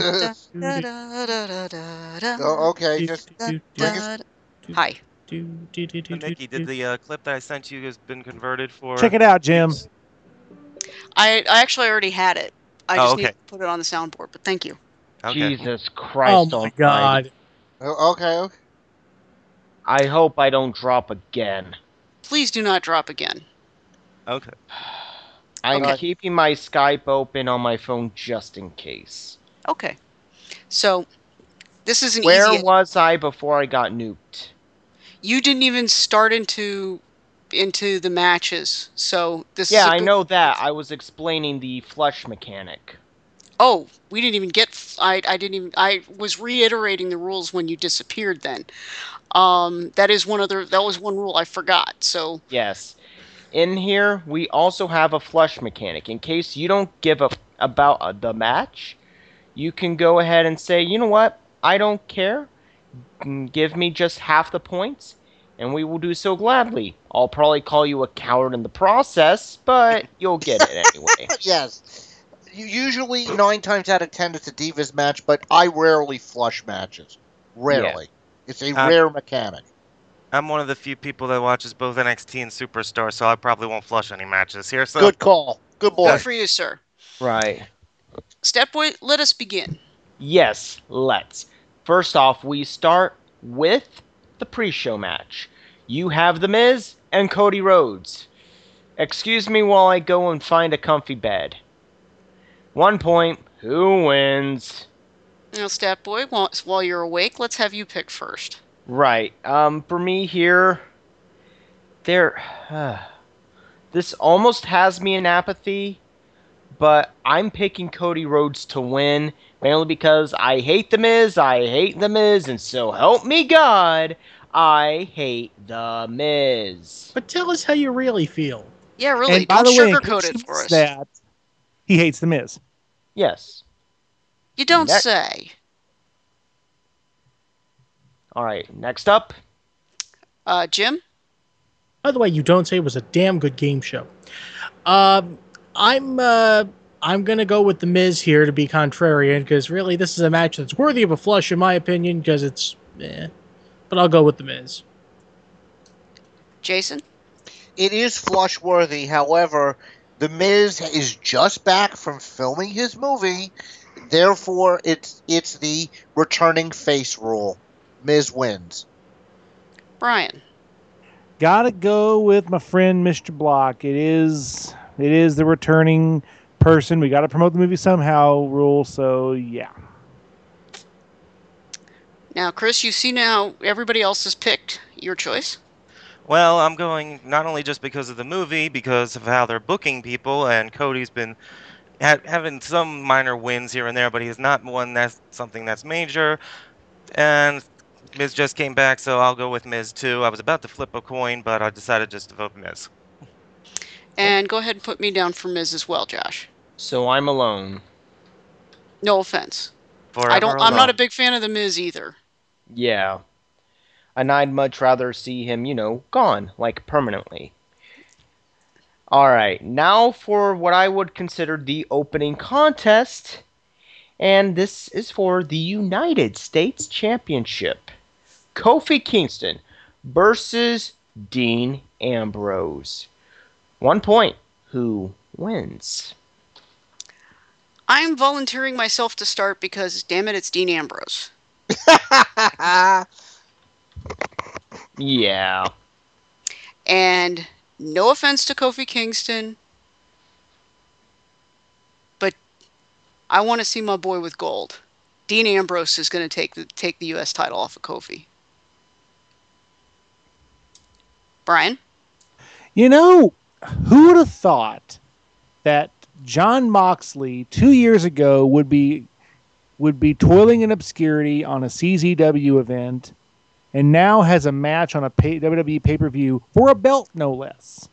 J: Oh, okay, just bring us.
E: Hi.
F: Do do do do.
K: Nikki, did the uh, clip that I sent you has been converted for?
I: Check it out, Jim.
E: I, I actually already had it. I
K: Oh,
E: just
K: okay.
E: need to put it on the soundboard, but thank you.
K: Okay.
G: Jesus Christ
F: Oh my
G: almighty.
F: God.
J: Oh, okay, okay.
G: I hope I don't drop again.
E: Please do not drop again.
K: Okay.
G: I'm
E: Okay.
G: keeping my Skype open on my phone just in case.
E: Okay. So, this is an
G: Where
E: easy...
G: was I before I got nuked?
E: You didn't even start into into the matches, so this
G: Yeah,
E: is a
G: I
E: good-
G: know that. I was explaining the flush mechanic.
E: Oh, we didn't even get... I, I didn't even... I was reiterating the rules when you disappeared then. Um, that is one other... That was one rule I forgot, so...
G: Yes. In here, we also have a flush mechanic. In case you don't give a about uh, the match, you can go ahead and say, you know what? I don't care. Mm, Give me just half the points, and we will do so gladly. I'll probably call you a coward in the process, but you'll get it anyway.
J: Yes. U- Usually, nine times out of ten, it's a Divas match, but I rarely flush matches. Rarely. It's a
K: Uh,
J: rare mechanic.
K: I'm one of the few people that watches both N X T and Superstar, so I probably won't flush any matches here. So
J: Good call. Good boy.
E: Good for you, sir.
G: Right.
E: Stepboy, let us begin.
G: Yes, let's. First off, we start with the pre-show match. You have The Miz and Cody Rhodes. Excuse me while I go and find a comfy bed. One point. Who wins?
E: Now, Statboy, while, while you're awake, let's have you pick first.
G: Right. Um, for me here, there, uh, this almost has me in apathy, but I'm picking Cody Rhodes to win, mainly because I hate The Miz, I hate The Miz, and so help me God, I hate The Miz.
F: But tell us how you really feel.
E: Yeah, really.
I: And by
E: Don't
I: the way, in
E: sugarcoat
I: case
E: it
I: you
E: for
I: missed
E: us.
I: that he hates The Miz.
G: Yes.
E: You don't
G: Next.
E: say.
G: All right, next up.
E: Uh, Jim?
F: By the way, you don't say it was a damn good game show. Um, I'm uh, I'm gonna go with The Miz here to be contrarian because really this is a match that's worthy of a flush in my opinion because it's, eh. But I'll go with The Miz.
E: Jason?
J: It is flush worthy. However, The Miz is just back from filming his movie. Therefore, it's it's the returning face rule. Miz wins.
E: Brian?
I: Gotta go with my friend Mister Block. It is it is the returning person. We gotta promote the movie somehow rule, so yeah.
E: Now, Chris, you see now everybody else has picked your choice.
K: Well, I'm going not only just because of the movie, because of how they're booking people, and Cody's been ha- having some minor wins here and there, but he's not one that's something that's major. And Miz just came back, so I'll go with Miz too. I was about to flip a coin, but I decided just to vote Miz.
E: And go ahead and put me down for Miz as well, Josh.
G: So I'm alone.
E: No offense.
K: Forever
E: I don't. I'm not
K: alone.
E: a big fan of the Miz either.
G: Yeah. And I'd much rather see him, you know, gone, like permanently. Alright, now for what I would consider the opening contest. And this is for the United States Championship. Kofi Kingston versus Dean Ambrose. One point. Who wins?
E: I'm volunteering myself to start because, damn it, it's Dean Ambrose.
G: Yeah.
E: And no offense to Kofi Kingston, but I want to see my boy with gold. Dean Ambrose is going to take the take the U S title off of Kofi. Brian?
I: You know, who would have thought that John Moxley two years ago would be would be toiling in obscurity on a C Z W event and now has a match on a pay, W W E pay-per-view for a belt, no less.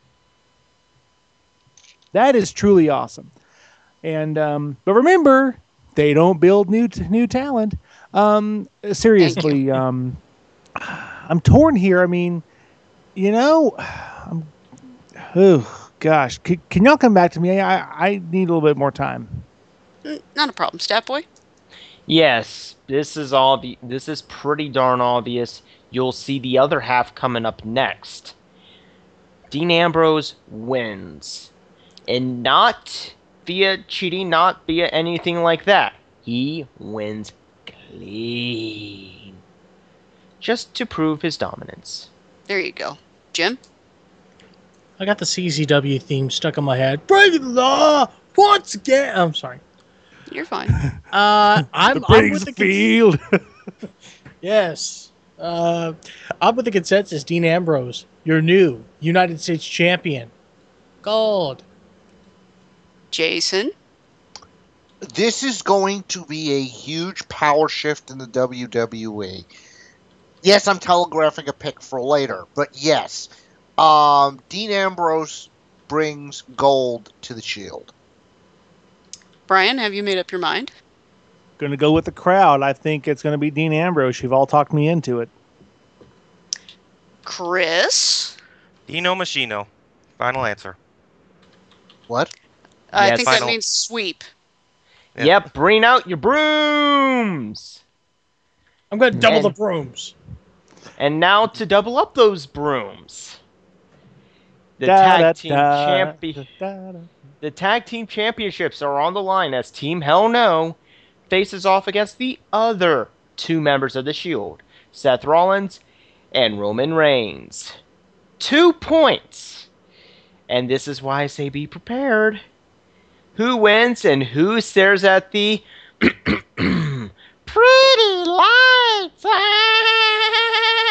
I: That is truly awesome. And um, but remember, they don't build new t- new talent. Um, seriously, um, I'm torn here. I mean, you know, I'm, oh gosh, C- can y'all come back to me? I I need a little bit more time.
E: Not a problem, Stat Boy.
G: Yes, this is all the this is pretty darn obvious. You'll see the other half coming up next. Dean Ambrose wins. And not via cheating, not via anything like that. He wins clean. Just to prove his dominance.
E: There you go. Jim?
F: I got the C Z W theme stuck in my head. Break the law once again. I'm sorry.
E: You're fine.
F: Uh, I'm,
I: the
F: I'm with the
I: field.
F: Yes. Uh, I'm with the consensus. Dean Ambrose, your new United States champion. Gold.
E: Jason?
J: This is going to be a huge power shift in the W W E. Yes, I'm telegraphing a pick for later, but yes. Um, Dean Ambrose brings gold to the Shield.
E: Brian, have you made up your mind?
I: Going to go with the crowd. I think it's going to be Dean Ambrose. You've all talked me into it.
E: Chris?
K: Dino Machino. Final answer.
J: What?
E: I
G: Yes.
E: think that
K: Final.
E: means sweep.
K: Yeah.
G: Yep, bring out your brooms.
F: I'm going to double
G: And-
F: the brooms.
G: And now to double up those brooms. The
I: Da, da,
G: tag team
I: da,
G: champion
I: da, da, da.
G: The tag team championships are on the line as Team Hell No faces off against the other two members of the Shield, Seth Rollins and Roman Reigns. Two points. And this is why I say be prepared. Who wins and who stares at the pretty lights?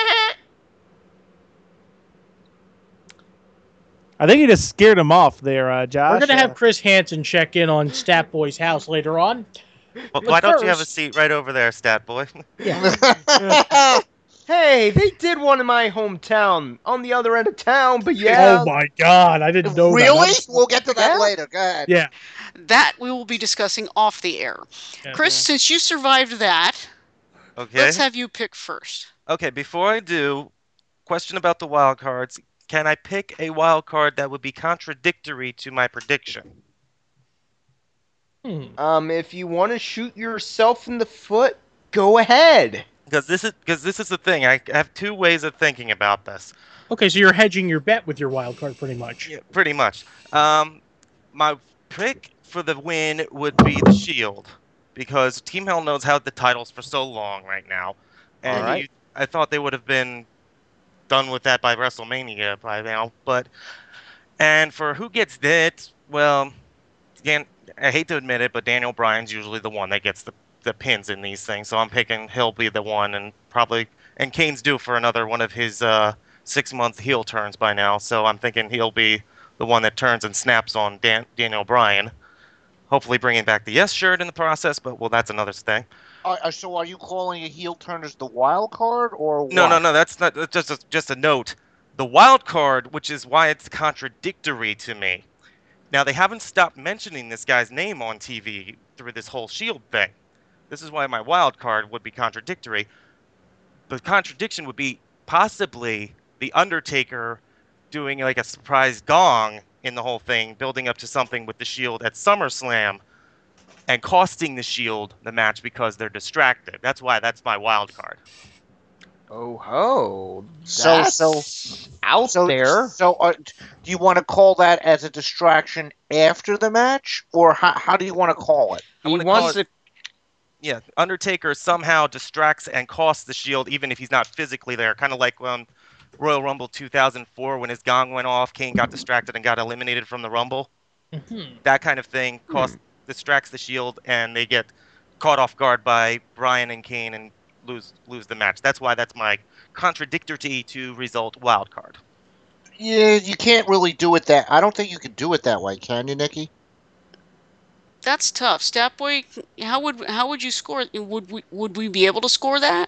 I: I think he just scared him off there, uh, Josh.
F: We're gonna
I: Uh,
F: have Chris Hansen check in on Stat Boy's house later on.
K: Well, why don't you have a seat right over there, Stat Boy?
F: Yeah.
G: Hey, they did one in my hometown on the other end of town, but yeah.
F: Oh my God, I didn't know
J: Really?
F: that.
J: We'll get to that
G: Yeah.
J: later. Go ahead.
F: Yeah.
E: That we will be discussing off the air.
F: Yeah.
E: Chris, since you survived that,
K: Okay.
E: let's have you pick first.
K: Okay, before I do, question about the wild cards. Can I pick a wild card that would be contradictory to my prediction?
F: Hmm.
G: Um, if you want to shoot yourself in the foot, go ahead.
K: Because this is because this is the thing. I have two ways of thinking about this.
F: Okay, so you're hedging your bet with your wild card, pretty much.
K: Yeah, pretty much. Um, my pick for the win would be the Shield, because Team Hell knows how the titles for so long right now, and
G: All right.
K: you, I thought they would have been done with that by WrestleMania by now. But and for who gets it, well, Dan, I hate to admit it, but Daniel Bryan's usually the one that gets the the pins in these things, so I'm picking he'll be the one, and probably and Kane's due for another one of his uh, six month heel turns by now, so I'm thinking he'll be the one that turns and snaps on Dan- Daniel Bryan, hopefully bringing back the yes shirt in the process. But well, that's another thing.
J: Uh, uh, so are you calling a heel turn as the wild card or what?
K: No, no, no, that's not that's just a, just a note. The wild card, which is why it's contradictory to me. Now they haven't stopped mentioning this guy's name on T V through this whole Shield thing. This is why my wild card would be contradictory. The contradiction would be possibly The Undertaker doing like a surprise gong in the whole thing, building up to something with the Shield at SummerSlam, and costing the Shield the match because they're distracted. That's why that's my wild card.
G: Oh ho.
J: So-
G: That's
J: so-
G: out
J: So,
G: there.
J: so uh, do you want to call that as a distraction after the match, or how, how do you want to call it?
K: I
G: He
K: wanna call
G: wants
K: it-
G: to.
K: Yeah, Undertaker somehow distracts and costs the Shield even if he's not physically there. Kind of like when Royal Rumble two thousand four when his gong went off, Kane got distracted and got eliminated from the Rumble.
F: Mm-hmm.
K: That kind of thing cost distracts the Shield, and they get caught off guard by Bryan and Kane and lose lose the match. That's why that's my contradictory to result wild card.
J: Yeah, you can't really do it that. I don't think you can do it that way, can you, Nikki?
E: That's tough. Statboy, how would how would you score? Would we would we be able to score that?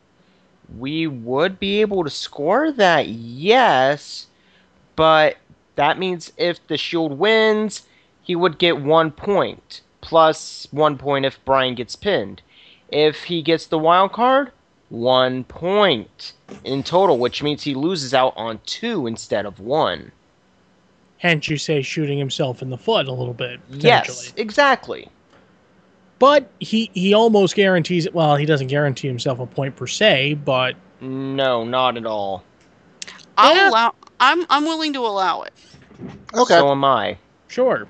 G: We would be able to score that, yes, but that means if the Shield wins, he would get one point, plus one point if Bryan gets pinned. If he gets the wild card, one point in total, which means he loses out on two instead of one.
F: Hence, you say shooting himself in the foot a little bit, potentially.
G: Yes, exactly.
F: But he, he almost guarantees it. Well, he doesn't guarantee himself a point per se, but
G: No, not at all.
E: I'll
F: Yeah.
E: allow. I'm I'm willing to allow it.
J: Okay.
G: So am I.
F: sure.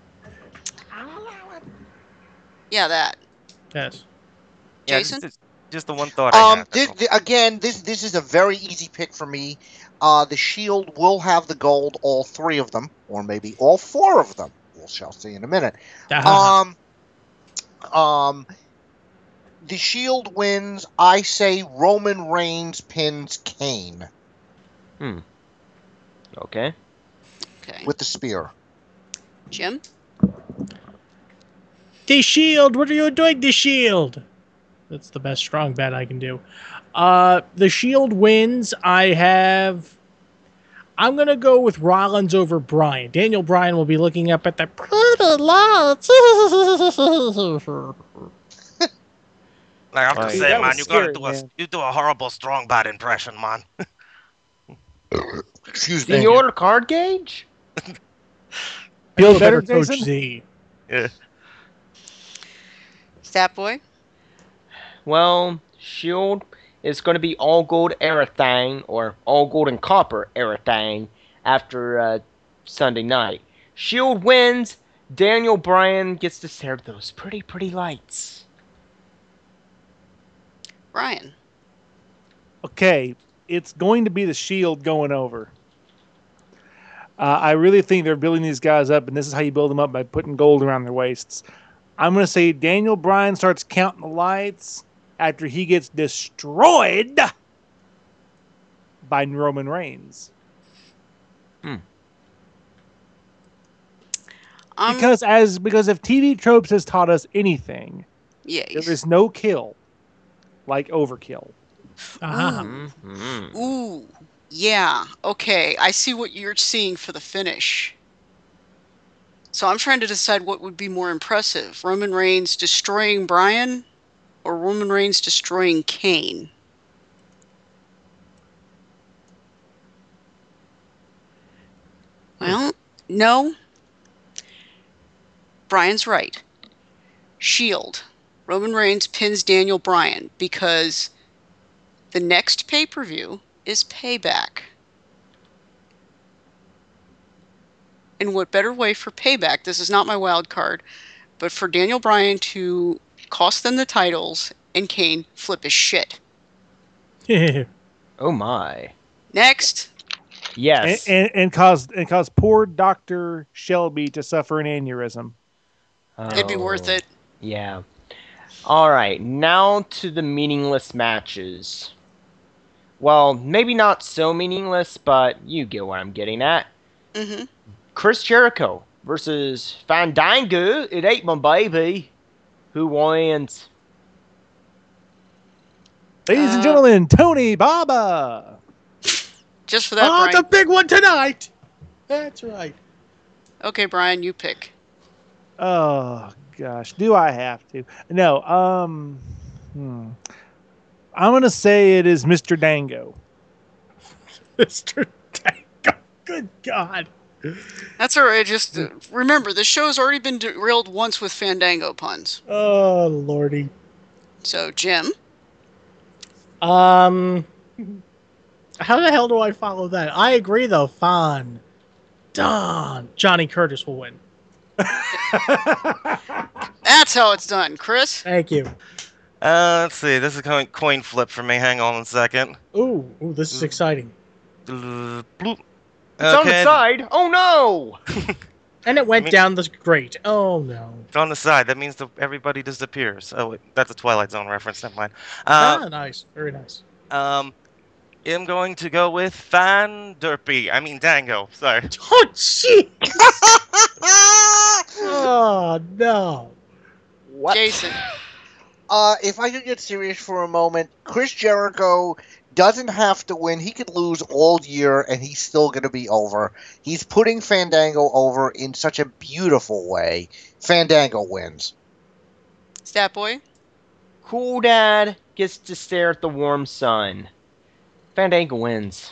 E: Yeah, that.
F: Yes.
K: Yeah,
E: Jason?
K: this is just the one thought I
J: Um,
K: had.
J: thi- thi- again, this this is a very easy pick for me. Uh, the Shield will have the gold, all three of them, or maybe all four of them. We shall see in a minute. Um, um, the Shield wins. I say Roman Reigns pins Kane
G: Hmm. Okay.
E: Okay.
J: with the spear.
E: Jim?
F: The Shield! What are you doing, the Shield? That's the best strong bet I can do. Uh, the Shield wins. I have... I'm going to go with Rollins over Bryan. Daniel Bryan will be looking up at the pretty lights.
K: I have to
G: Right.
K: say,
I: That
K: man,
I: was
K: you gotta
I: scary,
K: do a
I: man.
K: you do a horrible strong bad impression, man.
J: Excuse
G: Did
J: me.
G: you order card gauge?
I: Feel
F: I
I: better,
F: Coach
I: Jason?
F: Z.
K: Yeah.
E: Statboy?
G: Well, Shield is going to be all gold everything, or all gold and copper everything, after uh, Sunday night. Shield wins. Daniel Bryan gets to serve those pretty, pretty lights.
E: Ryan?
I: Okay, it's going to be the Shield going over. Uh, I really think they're building these guys up, and this is how you build them up, by putting gold around their waists. I'm going to say Daniel Bryan starts counting the lights after he gets destroyed by Roman Reigns.
E: Um,
I: because as because if T V tropes has taught us anything,
E: yeah,
I: there is no kill like overkill.
F: Uh-huh.
G: Mm-hmm.
E: Ooh, yeah. Okay, I see what you're seeing for the finish. So I'm trying to decide what would be more impressive: Roman Reigns destroying Bryan, or Roman Reigns destroying Kane. Well, no. Bryan's right. Shield. Roman Reigns pins Daniel Bryan because the next pay-per-view is Payback. And what better way for Payback, this is not my wild card, but for Daniel Bryan to cost them the titles and Kane flip his shit.
G: Oh my.
E: Next.
G: Yes.
I: And, and, and cause and cause poor Doctor Shelby to suffer an aneurysm.
E: It'd be worth it.
G: Yeah. All right, now to the meaningless matches. Well, maybe not so meaningless, but you get what I'm getting at.
E: Mm-hmm.
G: Chris Jericho versus Fandango. It ain't my baby. Who wins?
I: Ladies
E: Uh,
I: and gentlemen, Tony Baba.
E: Just for that,
F: Oh, it's
E: Brian.
F: a big one tonight. That's right.
E: Okay, Brian, you pick.
I: Oh gosh, do I have to? No. Um. Hmm. I'm gonna say it is Mister Dango.
F: Mister Dango. Good God.
E: That's all right. Just uh, remember, the show's already been derailed once with Fandango puns.
F: Oh, Lordy.
E: So, Jim.
F: Um, how the hell do I follow that? I agree, though. Fun. Don. Johnny Curtis will win.
E: That's how it's done, Chris.
F: Thank you.
K: Uh, let's see. This is a coin flip for me. Hang on a second.
F: Ooh, ooh, this is exciting.
K: Uh, bloop.
G: It's on the side. Oh no!
F: And it went
K: I mean-
F: down the grate. Oh no.
K: It's on the side. That means the, everybody disappears. Oh, wait, that's a Twilight Zone reference. Never mind. Uh,
F: ah, nice. Very nice.
K: um, I'm going to go with Fan Derpy. I mean Dango. Sorry.
F: Oh, gee. Oh no.
J: What?
E: Jason.
J: Uh, if I could get serious for a moment, Chris Jericho doesn't have to win. He could lose all year, and he's still going to be over. He's putting Fandango over in such a beautiful way. Fandango wins.
E: Stat Boy.
G: Cool Dad gets to stare at the warm sun. Fandango wins.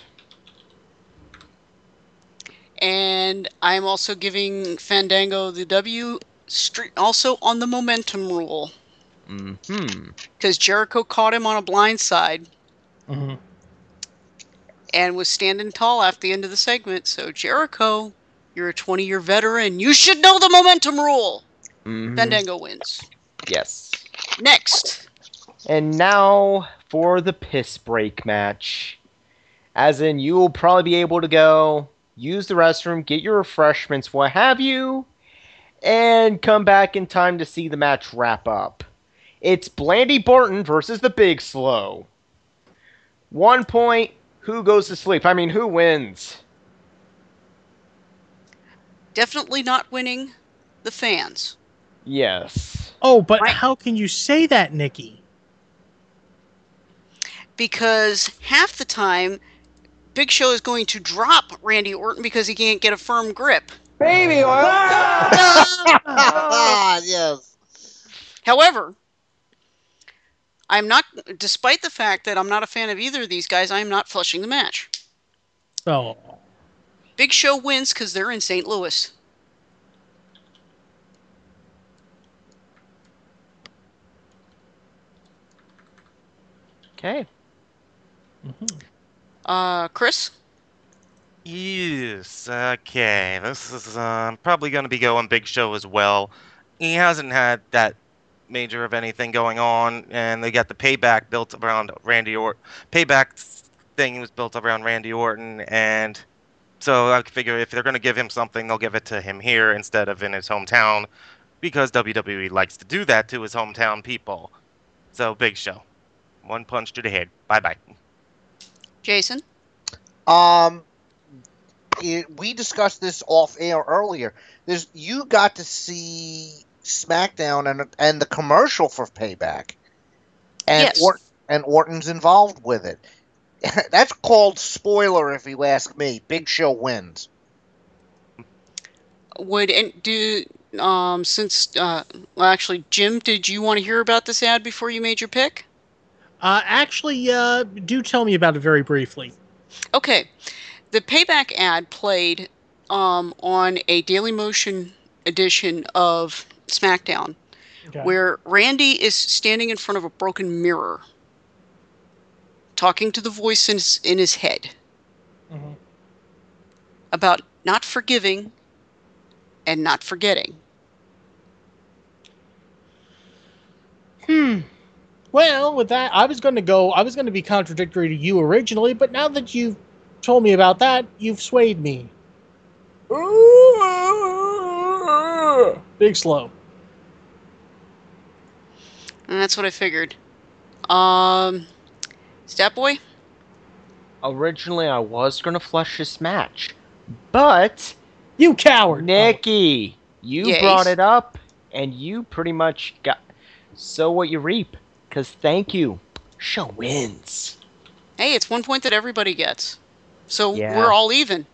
E: And I'm also giving Fandango the W, stre- also on the momentum rule.
G: Mm-hmm.
E: Because Jericho caught him on a blind side
F: Mm-hmm.
E: and was standing tall after the end of the segment. So, Jericho, you're a twenty-year veteran. You should know the momentum rule.
G: Mm-hmm.
E: Fandango wins.
G: Yes.
E: Next.
G: And now for the piss break match. As in, you will probably be able to go, use the restroom, get your refreshments, what have you, and come back in time to see the match wrap up. It's Blandy Barton versus the Big Slow. One point, who goes to sleep? I mean, who wins?
E: Definitely not winning. The fans.
G: Yes.
F: Oh, but
E: Right.
F: how can you say that, Nikki?
E: Because half the time, Big Show is going to drop Randy Orton because he can't get a firm grip.
J: Baby oil. Ah, yes.
E: However, I'm not, despite the fact that I'm not a fan of either of these guys, I am not flushing the match.
F: Oh.
E: Big Show wins because they're in Saint Louis.
G: Okay.
F: Mm-hmm.
E: Uh, Chris?
K: Yes. Okay. This is um, probably going to be going Big Show as well. He hasn't had that major of anything going on, and they got the payback built around Randy Orton. Payback thing was built around Randy Orton, and so I figure if they're going to give him something, they'll give it to him here instead of in his hometown, because W W E likes to do that to his hometown people. So Big Show, one punch to the head. Bye bye.
E: Jason?
J: Um, it, we discussed this off air earlier. There's you got to see SmackDown and and the commercial for Payback, and
E: Yes.
J: Or, and Orton's involved with it. That's called spoiler, if you ask me. Big Show wins.
E: Would and do um since uh well actually Jim, did you want to hear about this ad before you made your pick?
F: Uh, actually, uh, do tell me about it very briefly.
E: Okay. The Payback ad played um on a Daily Motion edition of SmackDown,
F: Okay.
E: where Randy is standing in front of a broken mirror, talking to the voice in his, in his head
F: Mhm.
E: about not forgiving and not forgetting.
F: Hmm. Well, with that, I was going to go, I was going to be contradictory to you originally, but now that you've told me about that, you've swayed me. Big slow.
E: And that's what I figured. Um, Stat Boy?
G: Originally, I was going to flush this match, but
F: You coward!
G: Nikki, you
E: Yes.
G: brought it up, and you pretty much got so what you reap. Because thank you, show wins.
E: Hey, it's one point that everybody gets. So
G: Yeah.
E: we're all even.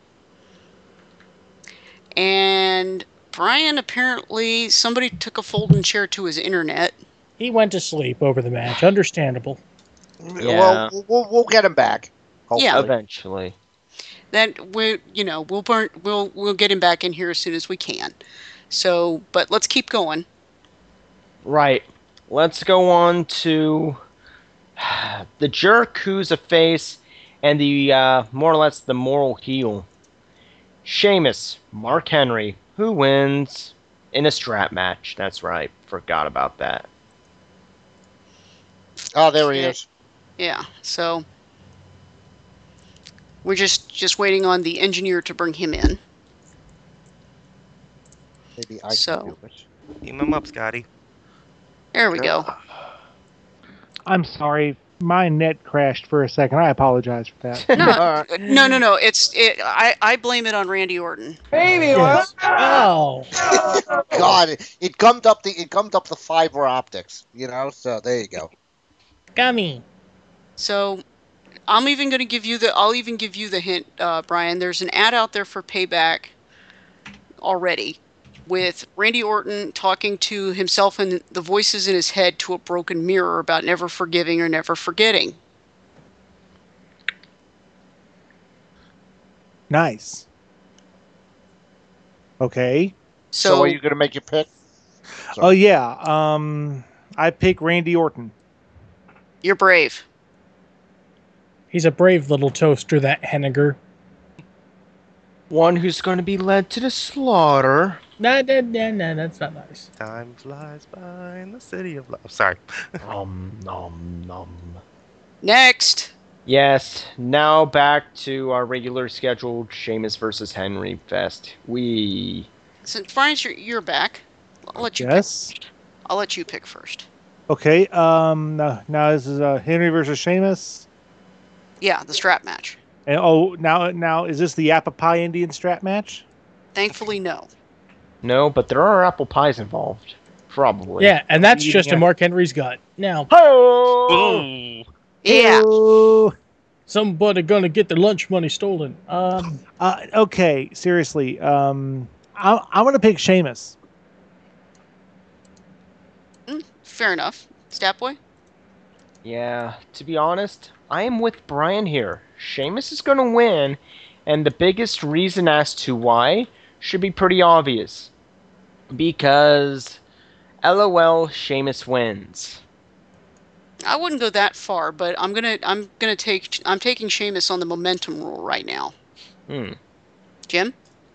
E: And Brian, apparently, somebody took a folding chair to his internet.
F: He went to sleep over the match. Understandable.
G: Yeah.
J: Well, we'll we'll get him back. Hopefully.
E: Yeah.
G: Eventually.
E: That we, you know, we'll burn, we'll we'll get him back in here as soon as we can. So, but let's keep going.
G: Right. Let's go on to the jerk who's a face and the uh, more or less the moral heel. Sheamus, Mark Henry, who wins in a strap match. That's right. Forgot about that.
J: Oh, there he
E: Yeah.
J: is.
E: Yeah. So we're just just waiting on the engineer to bring him in.
J: Maybe I
E: So-
J: can do it.
K: Team him up, Scotty.
E: There we go.
I: I'm sorry, my net crashed for a second. I apologize for that.
E: No,
J: Uh,
E: no, no, no. It's it. I I blame it on Randy Orton.
F: Yes. Oh.
J: God, it, it gummed up the it gummed up the fiber optics. You know, so there you go.
F: Gummy.
E: So I'm even going to give you the. I'll even give you the hint, uh, Brian. There's an ad out there for Payback already, with Randy Orton talking to himself and the voices in his head to a broken mirror about never forgiving or never forgetting.
I: Nice. Okay.
J: So,
E: So,
J: are you going to make your pick?
I: Oh yeah. Um, I pick Randy Orton.
E: you're brave.
F: He's a brave little toaster, that Henniger.
G: One who's going to be led to the slaughter.
F: Nah, nah, nah, nah, that's not nice.
K: Time flies by in the city of love. Sorry.
G: Nom nom nom.
E: Next.
G: Yes, now back to our regular scheduled Sheamus versus Henry Fest. We
E: Since Brian, you're, you're back. I'll let you.
I: Yes.
E: Pick, I'll let you pick first.
I: Okay. Um. Now, now this is uh, Henry versus Sheamus.
E: Yeah, the strap match.
I: And oh, now now is this the apple pie Indian strap match?
E: Thankfully, no.
G: no, but there are apple pies involved. Probably.
F: Yeah, and that's
I: Eating
F: just
I: a-
F: a Mark Henry's gut. Now,
G: Oh!
E: Yeah.
I: Ew.
F: somebody gonna get the lunch money stolen. Um,
I: Uh, okay. Seriously. Um. I, I'm gonna pick Sheamus.
E: Mm, fair enough. Stat Boy?
G: Yeah, to be honest, I am with Brian here. Sheamus is going to win, and the biggest reason as to why should be pretty obvious. Because, LOL, Sheamus wins.
E: I wouldn't go that far, but I'm gonna I'm gonna take I'm taking Sheamus on the momentum rule right now.
G: Hmm.
E: Jim?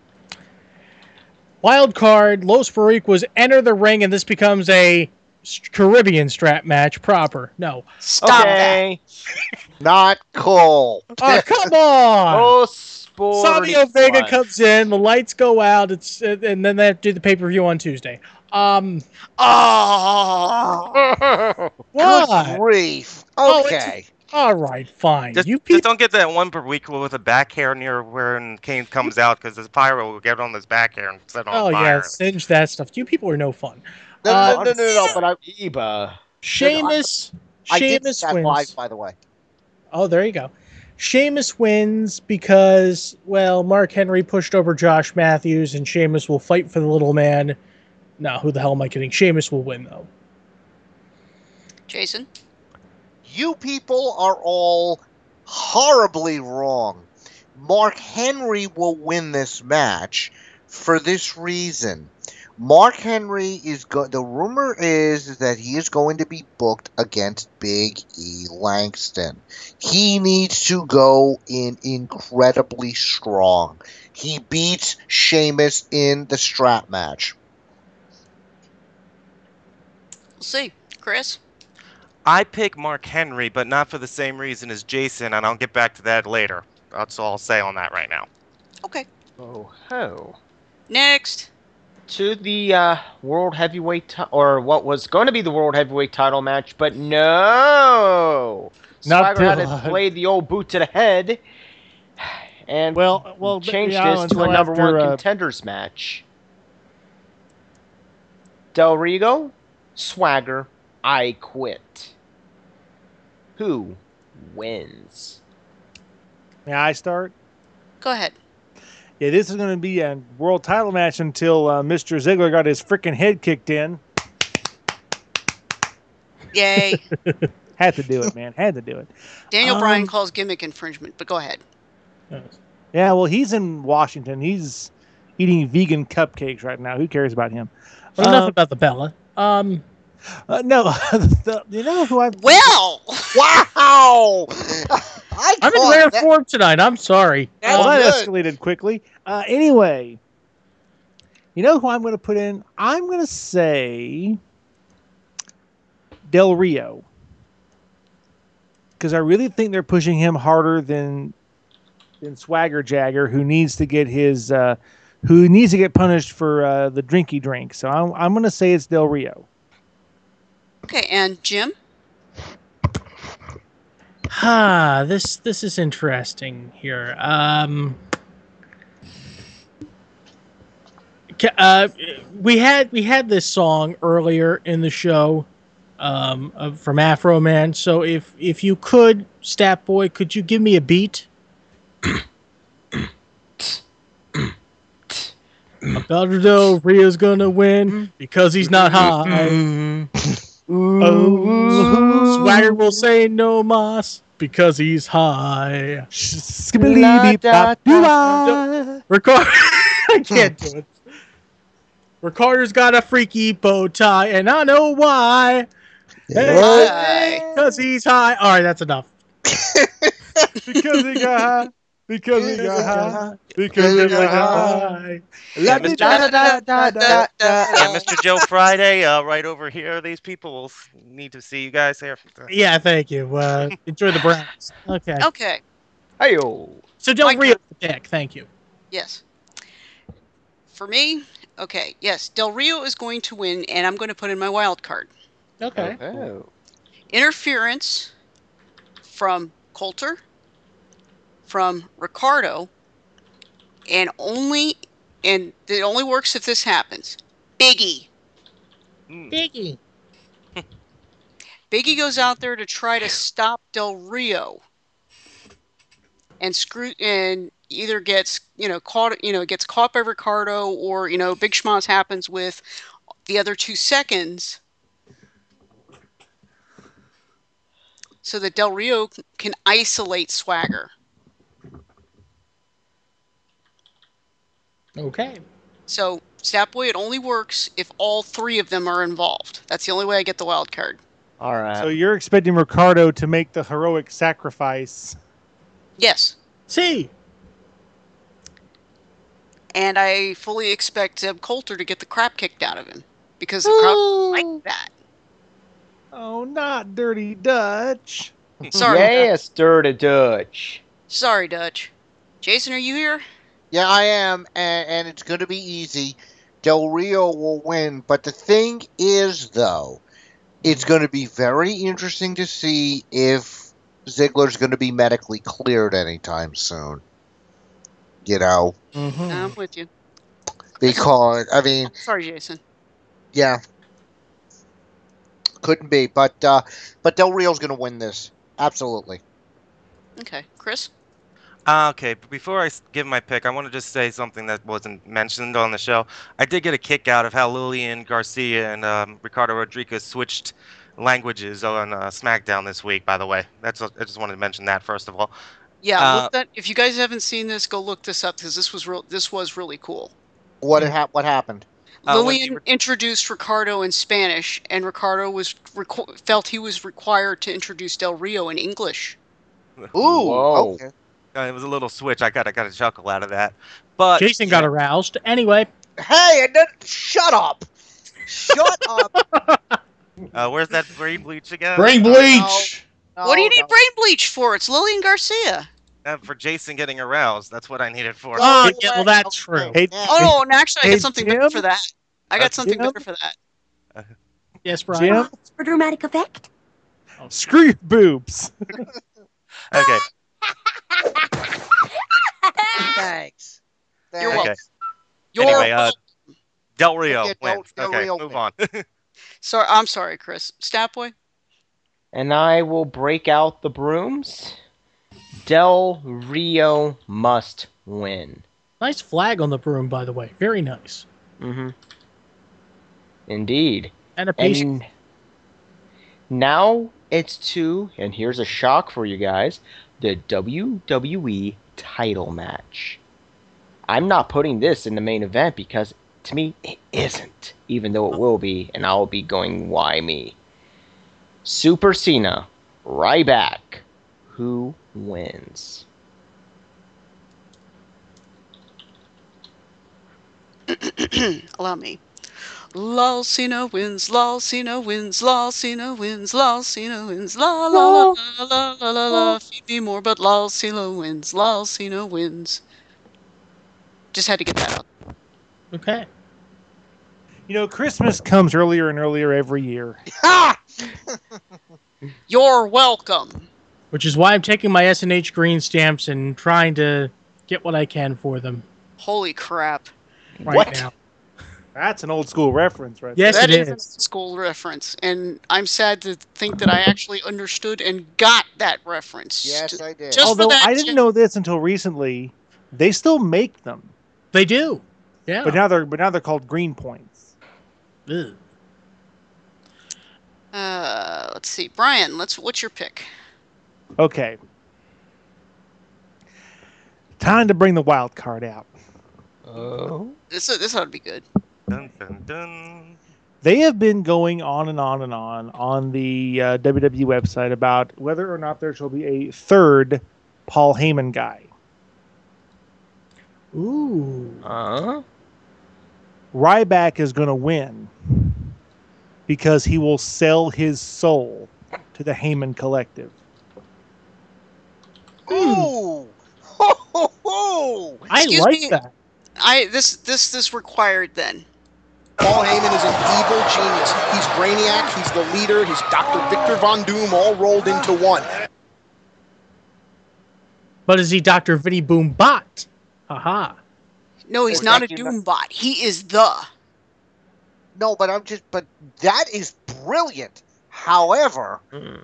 F: wild card, Los Boricuas enter the ring, and this becomes a s- Caribbean strap match proper. No.
E: Stop
G: okay.
J: Not cool.
F: Oh, come on!
G: Oh, sport.
F: Savio Vega comes in, the lights go out, it's uh, and then they have to do the pay per view on Tuesday. Um,
E: Oh,
F: why?
J: Good grief.
F: Oh, it's-
J: Okay.
F: All right, fine.
K: Just,
F: you
K: just
F: people.
K: don't get that one per week with a back hair near when Kane comes out, because this pyro will get on his back hair and set on
F: Oh
K: fire.
F: yeah, singe that stuff. You people are no fun.
J: No,
F: Uh,
J: no, no, no, no, no, but I,
G: Eba.
F: Sheamus.
J: I did
F: Sheamus
J: that
F: wins.
J: live, by the way.
F: Oh, there you go. Sheamus wins because, well, Mark Henry pushed over Josh Matthews, and Sheamus will fight for the little man. No, who the hell am I kidding? Sheamus will win, though.
E: Jason?
J: You people are all horribly wrong. Mark Henry will win this match for this reason. Mark Henry is go- the rumor is that he is going to be booked against Big E Langston. He needs to go in incredibly strong. He beats Sheamus in the strap match.
E: We'll see. Chris?
K: I pick Mark Henry, but not for the same reason as Jason, and I'll get back to that later. That's all I'll say on that right now.
E: Okay.
G: Oh, ho.
E: Next.
G: To the uh, World Heavyweight, ti- or what was going to be the World Heavyweight title match, but no!
I: Not
G: Swagger had
I: till-
G: to play the old boot to the head, and
I: Well, well,
G: changed
I: yeah,
G: this to a
I: until
G: number
I: after,
G: one
I: uh,
G: contenders match. Del Rio, Swagger, I quit. Who wins?
I: May I start?
E: Go ahead.
I: Yeah, this is going to be a world title match until uh, Mister Ziggler got his freaking head kicked in.
E: Yay.
I: Had to do it, man. Had to do it.
E: Daniel
I: Um,
E: Bryan calls gimmick infringement, but go ahead.
I: Yeah, well, he's in Washington. He's eating vegan cupcakes right now. Who cares about him?
F: Well, enough
I: Um,
F: about the Bella. Um,
I: uh, no, the, you know who I?
E: Well,
J: wow! I
F: I'm in
J: caught
F: rare
J: that.
F: form tonight. I'm sorry.
J: That's
I: Well, that
J: good.
I: escalated quickly. Uh, anyway, you know who I'm going to put in? I'm going to say Del Rio. Because I really think they're pushing him harder than than Swagger Jagger, who needs to get his uh, who needs to get punished for uh, the drinky drink. So I'm I'm going to say it's Del Rio.
E: okay, and Jim?
F: Ah, this this is interesting here. Um, ca- uh, we had we had this song earlier in the show, um, uh, from Afro Man. So if if you could, Stat Boy, could you give me a beat? About Del Rio's gonna win because he's not high. Oh, Swagger will say no mas because he's high. Ricardo, I can't do it. Ricardo's got a freaky bow tie, and I know why. Because he's high. All right, that's enough.
I: Because he got high. Because he got high. Because he got high.
K: Yeah, Mister
G: Da, da, da, da, da.
K: Yeah, Mister Joe Friday, uh, right over here. These people will s- need to see you guys here.
F: Yeah, thank you. Uh, enjoy the Browns. Okay.
E: Okay,
G: Hey-yo.
F: So Del
E: Mike-
F: Rio deck. Thank you.
E: yes. For me, okay, yes, Del Rio is going to win, and I'm going to put in my wild card.
F: Okay.
G: Oh.
E: Interference from Coulter, from Ricardo, and only, and it only works if this happens. Biggie.
F: Biggie.
E: Biggie goes out there to try to stop Del Rio, and screw and either gets you know caught you know gets caught by Ricardo, or you know Big Schmoz happens with the other two seconds, so that Del Rio c- can isolate Swagger.
F: Okay.
E: So Statboy, it only works if all three of them are involved. That's the only way I get the wild card.
G: All right.
I: So you're expecting Ricardo to make the heroic sacrifice.
E: Yes.
F: See.
E: And I fully expect Zeb Coulter to get the crap kicked out of him, because the crowd like that.
I: Oh, not Dirty Dutch.
E: Sorry,
G: Yes, Dirty Dutch.
E: Sorry, Dutch. Jason, are you here?
J: Yeah, I am, and, and it's going to be easy. Del Rio will win, but the thing is, though, it's going to be very interesting to see if Ziggler's going to be medically cleared anytime soon. You know?
E: Mm-hmm. I'm with you.
J: Because, I mean...
E: Sorry, Jason.
J: Yeah. Couldn't be. But, uh, but Del Rio's going to win this. Absolutely.
E: Okay. Chris?
K: Uh, okay, but before I give my pick, I want to just say something that wasn't mentioned on the show. I did get a kick out of how Lillian Garcia and um, Ricardo Rodriguez switched languages on uh, SmackDown this week, by the way. That's I just wanted to mention that, first of all.
E: Yeah,
K: uh,
E: look that. If you guys haven't seen this, go look this up, because this was real. This was really cool.
J: What ha- What happened?
K: Uh,
E: Lillian introduced Ricardo in Spanish, and Ricardo was reco- felt he was required to introduce Del Rio in English.
J: Ooh,
G: Whoa.
J: okay.
K: Uh, it was a little switch. I got I got a chuckle out of that. But
F: Jason got aroused. Anyway.
J: Hey, and then shut up. Shut up.
K: Uh, where's that brain bleach again?
A: Brain bleach.
J: No, no,
E: what do you need
J: no.
E: brain bleach for? It's Lillian Garcia.
K: Uh, for Jason getting aroused. That's what I needed for.
F: Oh, yeah, well, that's true.
I: Hey,
E: Oh no, and actually, I
I: Hey,
E: got something
I: Jim?
E: better for that. I got
K: Uh,
E: something
I: Jim?
E: better for that.
F: Yes, Brian.
I: Jim,
H: For dramatic effect.
I: screw your boobs.
K: Okay.
J: Thanks.
E: You're
J: Thanks.
K: Okay.
E: You're
K: Anyway, uh, Del Rio
J: Yeah, Del-
K: wins.
J: Del
K: okay,
J: Rio
K: move
J: wins.
K: on.
E: sorry. I'm sorry, Chris. Statboy.
G: And I will break out the brooms. Del Rio must win.
F: Nice flag on the broom, by the way. Very nice.
G: Mm-hmm. Indeed.
F: And a patient.
G: And now it's to, and here's a shock for you guys, the W W E title match. I'm not putting this in the main event because, to me, it isn't. Even though it will be, and I'll be going, why me? Super Cena, Ryback. Who wins?
E: Allow me. Lol Cena wins, lol Cena wins, lol Cena wins, lol Cena wins, la la la la la la la la. Feed me more, but lol Cena wins, lol Cena wins. Just had to get that out.
F: Okay.
I: You know, Christmas comes earlier and earlier every year.
E: You're welcome.
F: Which is why I'm taking my S and H green stamps and trying to get what I can for them
E: Holy crap.
F: right
G: What?
F: now.
I: That's an old school reference, right?
F: Yes,
E: That
F: it
E: is a
F: is.
E: school reference, and I'm sad to think that I actually understood and got that reference.
J: Yes, I did.
E: Just for
I: Although
E: that,
I: I didn't know this until recently, they still make them,
F: They do. Yeah.
I: but now they're but now they're called green points.
F: Ugh.
E: Uh, let's see, Brian. Let's. What's your pick?
I: Okay, time to bring the wild card out.
G: Oh.
E: This this ought to be good.
K: Dun, dun, dun.
I: They have been going on and on and on on the uh, W W E website about whether or not there shall be a third Paul Heyman guy.
F: Ooh.
G: Uh?
I: Ryback is going to win because he will sell his soul to the Heyman Collective.
J: Ooh. Ho, ho, ho.
F: I
E: Excuse
F: like
E: me.
F: that.
E: I this this this required then.
L: Paul Heyman is an evil genius. He's Brainiac, he's the leader, he's Doctor Victor Von Doom all rolled into one.
F: But is he Doctor Vinny Boom Bot? Haha.
E: No, he's
J: Or
E: not a
J: Doctor
E: Doombot. He is the.
J: No, but I'm just. But that is brilliant. However,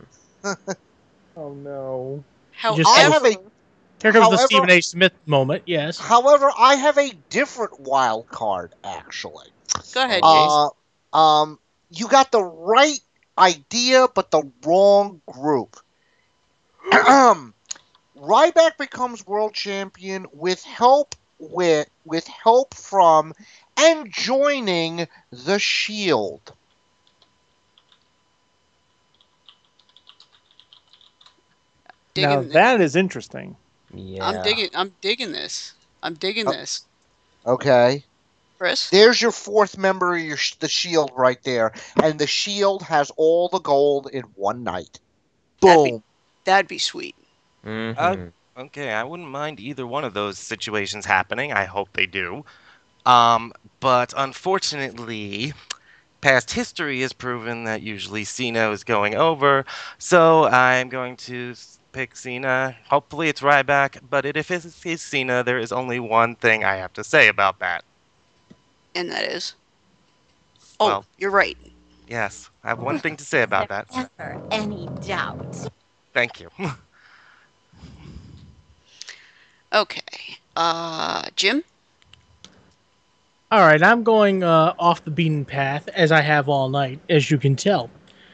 I: Oh no.
E: However,
F: Just-
J: I have a.
F: Here comes the
J: However-
F: Stephen A. Smith moment. Yes.
J: However, I have a different wild card. Actually,
E: go ahead, Jason.
J: uh, um, you got the right idea, but the wrong group. Um, Ryback becomes world champion with help with with help from and joining the Shield.
I: Now
E: Digging-
I: that is interesting.
G: Yeah.
E: I'm digging. I'm digging this. I'm digging
J: Oh.
E: this.
J: Okay.
E: Chris.
J: There's your fourth member of your, the Shield right there. And the Shield has all the gold in one night.
E: That'd be-
J: Boom.
E: That'd be sweet.
G: Mhm.
K: Uh, okay, I wouldn't mind either one of those situations happening. I hope they do. Um, but unfortunately, past history has proven that usually Cena is going over. So I'm going to pick Cena. Hopefully it's Ryback, but it, if it's, it's Cena, there is only one thing I have to say about that.
E: And that is? Oh,
K: Well,
E: you're right.
K: Yes, I have one thing to say about that.
H: Never any doubt.
K: Thank you.
E: Okay. Uh, Jim?
F: All right, I'm going uh, off the beaten path, as I have all night, as you can tell.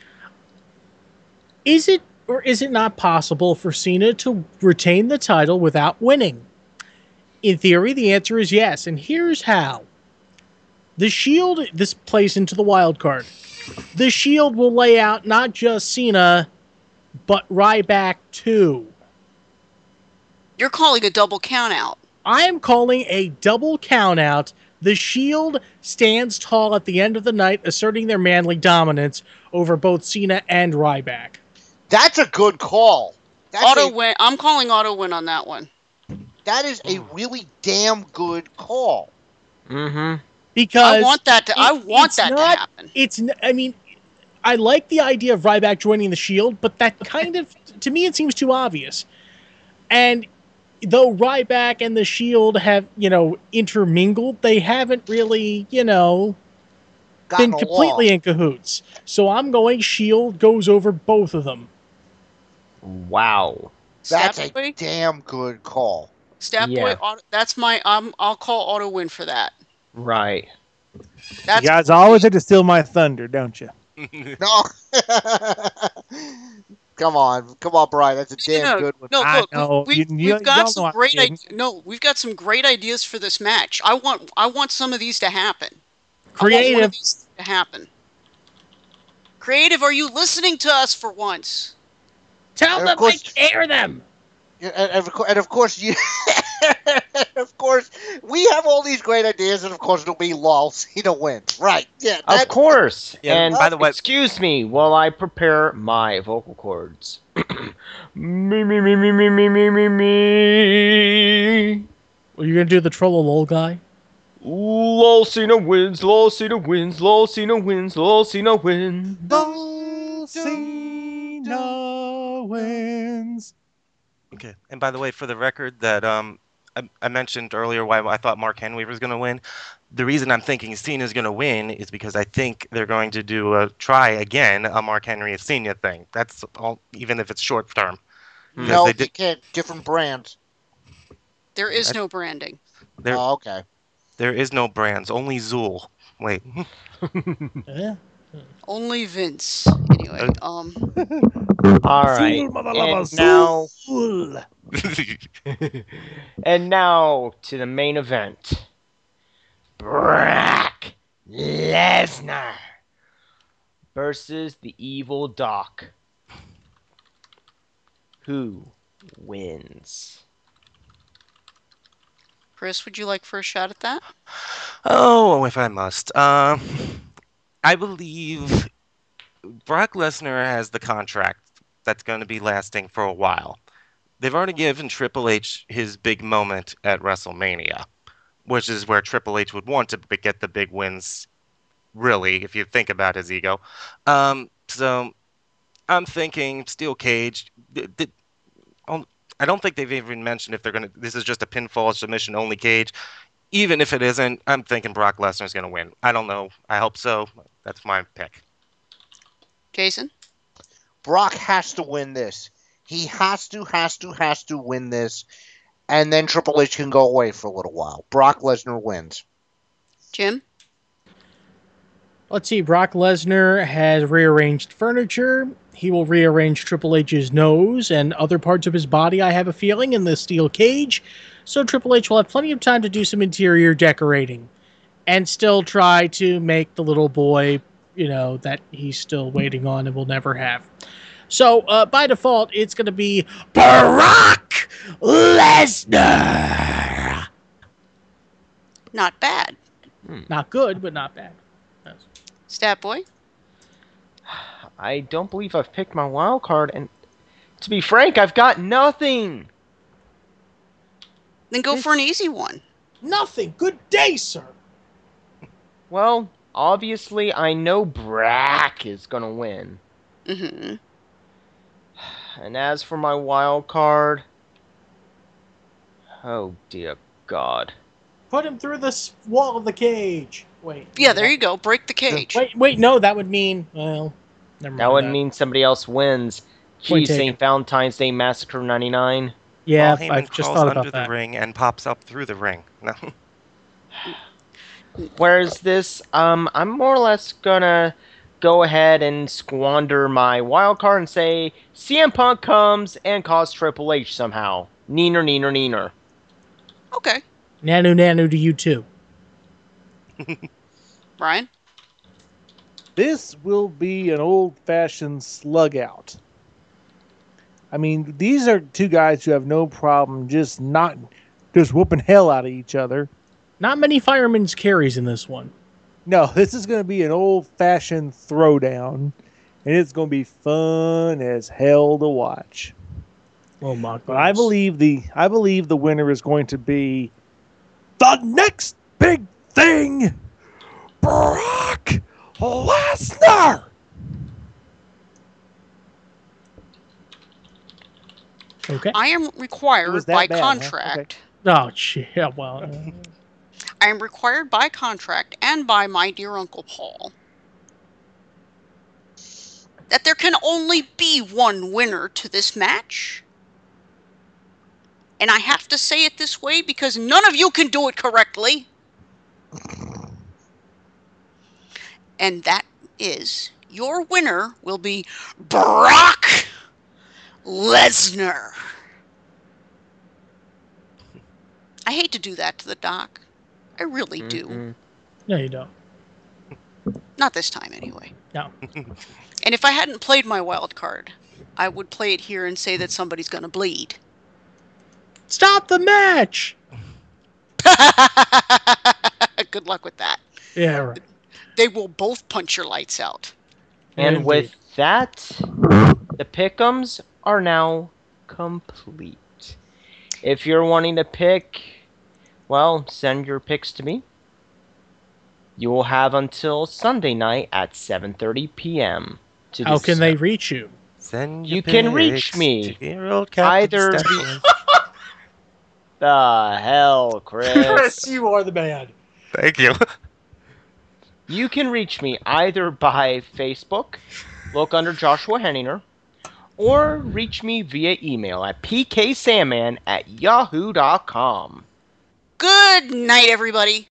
F: Is it or is it not possible for Cena to retain the title without winning? In theory, the answer is yes, and here's how. The Shield, this plays into the wild card. The Shield will lay out not just Cena, but Ryback too.
E: You're calling a double countout.
F: I am calling a double countout. The Shield stands tall at the end of the night, asserting their manly dominance over both Cena and Ryback.
J: That's a good call. That's
E: auto
J: a,
E: win. I'm calling auto win on that one.
J: That is a really damn good call.
G: Mm-hmm.
F: Because
E: I want that to.
F: it,
E: I want that
F: not,
E: to happen.
F: It's. I mean, I like the idea of Ryback joining the Shield, but that kind of, to me, it seems too obvious. And though Ryback and the Shield have, you know, intermingled, they haven't really, you know,
J: Gotten
F: been completely
J: along.
F: in cahoots. So I'm going Shield goes over both of them.
G: Wow.
J: That's
E: Stat
J: a
E: boy?
J: damn good call.
E: Stat
G: Yeah.
E: boy. Auto, that's my. Um. I'll call auto win for that.
G: Right.
E: That's
I: You guys always have to steal my thunder, don't you?
J: No. Come on. Come on, Brian. That's a damn
E: no,
J: good one.
E: no.
I: I
E: Look,
I: know.
E: we,
I: You-
E: we,
I: you-
E: we've got
I: y'all know
E: some
I: I'm
E: great.
I: kidding.
E: I- no, we've got some great ideas for this match. I want. I want some of these to happen. I want one
F: Creative.
E: of these to happen. Creative, are you listening to us for once?
F: Tell
J: And
F: them
J: of course-
F: I hear them.
J: Yeah, And, and of cour- and of course, you. Of course, we have all these great ideas, and of course, it'll be lol. Cena wins. Right? Yeah.
G: Of
J: That,
G: course.
K: Yeah,
G: and
K: by the way-
G: excuse me while I prepare my vocal cords. me, me, me, me, me, me, me, me, me.
F: Are you going to do the Trollolol guy?
G: Lol, Cena wins. Lol, Cena wins. Lol, Cena wins. Lol, Cena wins.
I: Cena wins.
K: Okay. And by the way, for the record, that um, I, I mentioned earlier why I thought Mark Henry was going to win. The reason I'm thinking Cena's going to win is because I think they're going to do a try again a Mark Henry and Cena thing. That's all, even if it's short term. Because
J: no,
K: they
J: you
K: did-
J: can't. Different brands.
E: There is
K: I-
E: no branding.
K: There,
J: Oh, okay.
K: there is no brands, only Zool. Wait.
F: Yeah.
E: Only Vince. Anyway, um,
G: All right.
I: Fool, mother lover,
G: And now,
I: fool.
G: and now to the main event. Brock Lesnar versus the Evil Doc. Who wins?
E: Chris, would you like first shot at that?
K: Oh, if I must. Um, I believe Brock Lesnar has the contract that's going to be lasting for a while. They've already given Triple H his big moment at WrestleMania, which is where Triple H would want to b- get the big wins, really, if you think about his ego. Um, so I'm thinking Steel Cage. d- d- oh, I don't think they've even mentioned if they're going to. This is just a pinfall submission only cage. Even if it isn't, I'm thinking Brock Lesnar's going to win. I don't know. I hope so. That's my pick.
E: Jason?
J: Brock has to win this. He has to, has to, has to win this, and then Triple H can go away for a little while. Brock Lesnar wins.
E: Jim?
F: Let's see. Brock Lesnar has rearranged furniture. He will rearrange Triple H's nose and other parts of his body, I have a feeling, in the steel cage. So Triple H will have plenty of time to do some interior decorating and still try to make the little boy, you know, that he's still waiting on and will never have. So, uh, by default, it's going to be Brock Lesnar.
E: Not bad.
F: Not good, but not bad. Yes.
E: Stat Boy?
G: I don't believe I've picked my wild card, and to be frank, I've got nothing.
E: Then go for an easy one.
F: Nothing. Good day, sir.
G: Well, obviously, I know Brock is gonna win.
E: Mm-hmm.
G: And as for my wild card, oh dear God.
F: Put him through the s- wall of the cage. Wait.
E: Yeah, there you go. Break the cage.
F: Wait, wait, no, that would mean, well, never mind.
G: That would mean somebody else wins.
F: Point
G: Gee,
F: taken.
G: Saint Valentine's Day Massacre ninety-nine.
F: Yeah,
K: Paul Heyman
F: I've just
K: crawls
F: thought
K: under
F: about
K: the
F: that.
K: ring and pops up through the ring. No.
G: Whereas this, um, I'm more or less gonna go ahead and squander my wild card and say C M Punk comes and calls Triple H somehow. Neener, neener, neener.
E: Okay.
F: Nanu, nanu to you too.
E: Brian?
I: This will be an old-fashioned slug out. I mean, these are two guys who have no problem just not just whooping hell out of each other.
F: Not many firemen's carries in this one.
I: No, this is going to be an old-fashioned throwdown, and it's going to be fun as hell to watch.
F: Oh my
I: But I believe the I believe the winner is going to be the next big thing, Brock Lesnar.
F: Okay.
E: I am required
I: was that
E: by
I: bad, huh?
E: contract.
F: Oh, shit. Yeah, well. uh,
E: I am required by contract and by my dear Uncle Paul that there can only be one winner to this match. And I have to say it this way because none of you can do it correctly. And that is, your winner will be Brock Lesnar. I hate to do that to the doc. I really do.
G: Mm-mm.
F: no, you don't.
E: Not this time, anyway.
F: No.
E: And if I hadn't played my wild card, I would play it here and say that somebody's going to bleed.
F: Stop the match!
E: Good luck with that.
F: Yeah, right.
E: They will both punch your lights out.
G: And
F: Indeed.
G: with that, the pick'ems are now complete. If you're wanting to pick, well, send your picks to me. You will have until Sunday night at seven thirty p.m. to
F: How can they
G: decide.
F: reach you?
K: Send
G: You
K: your
G: can reach
K: pics
G: me
K: to your old Captain
G: either
K: Stefan.
G: The hell, Chris.
F: you are the man.
K: Thank you.
G: You can reach me either by Facebook, look under Joshua Henninger, or reach me via email at p k salmon at yahoo dot com.
E: Good night, everybody.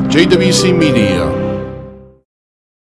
A: J W C Media.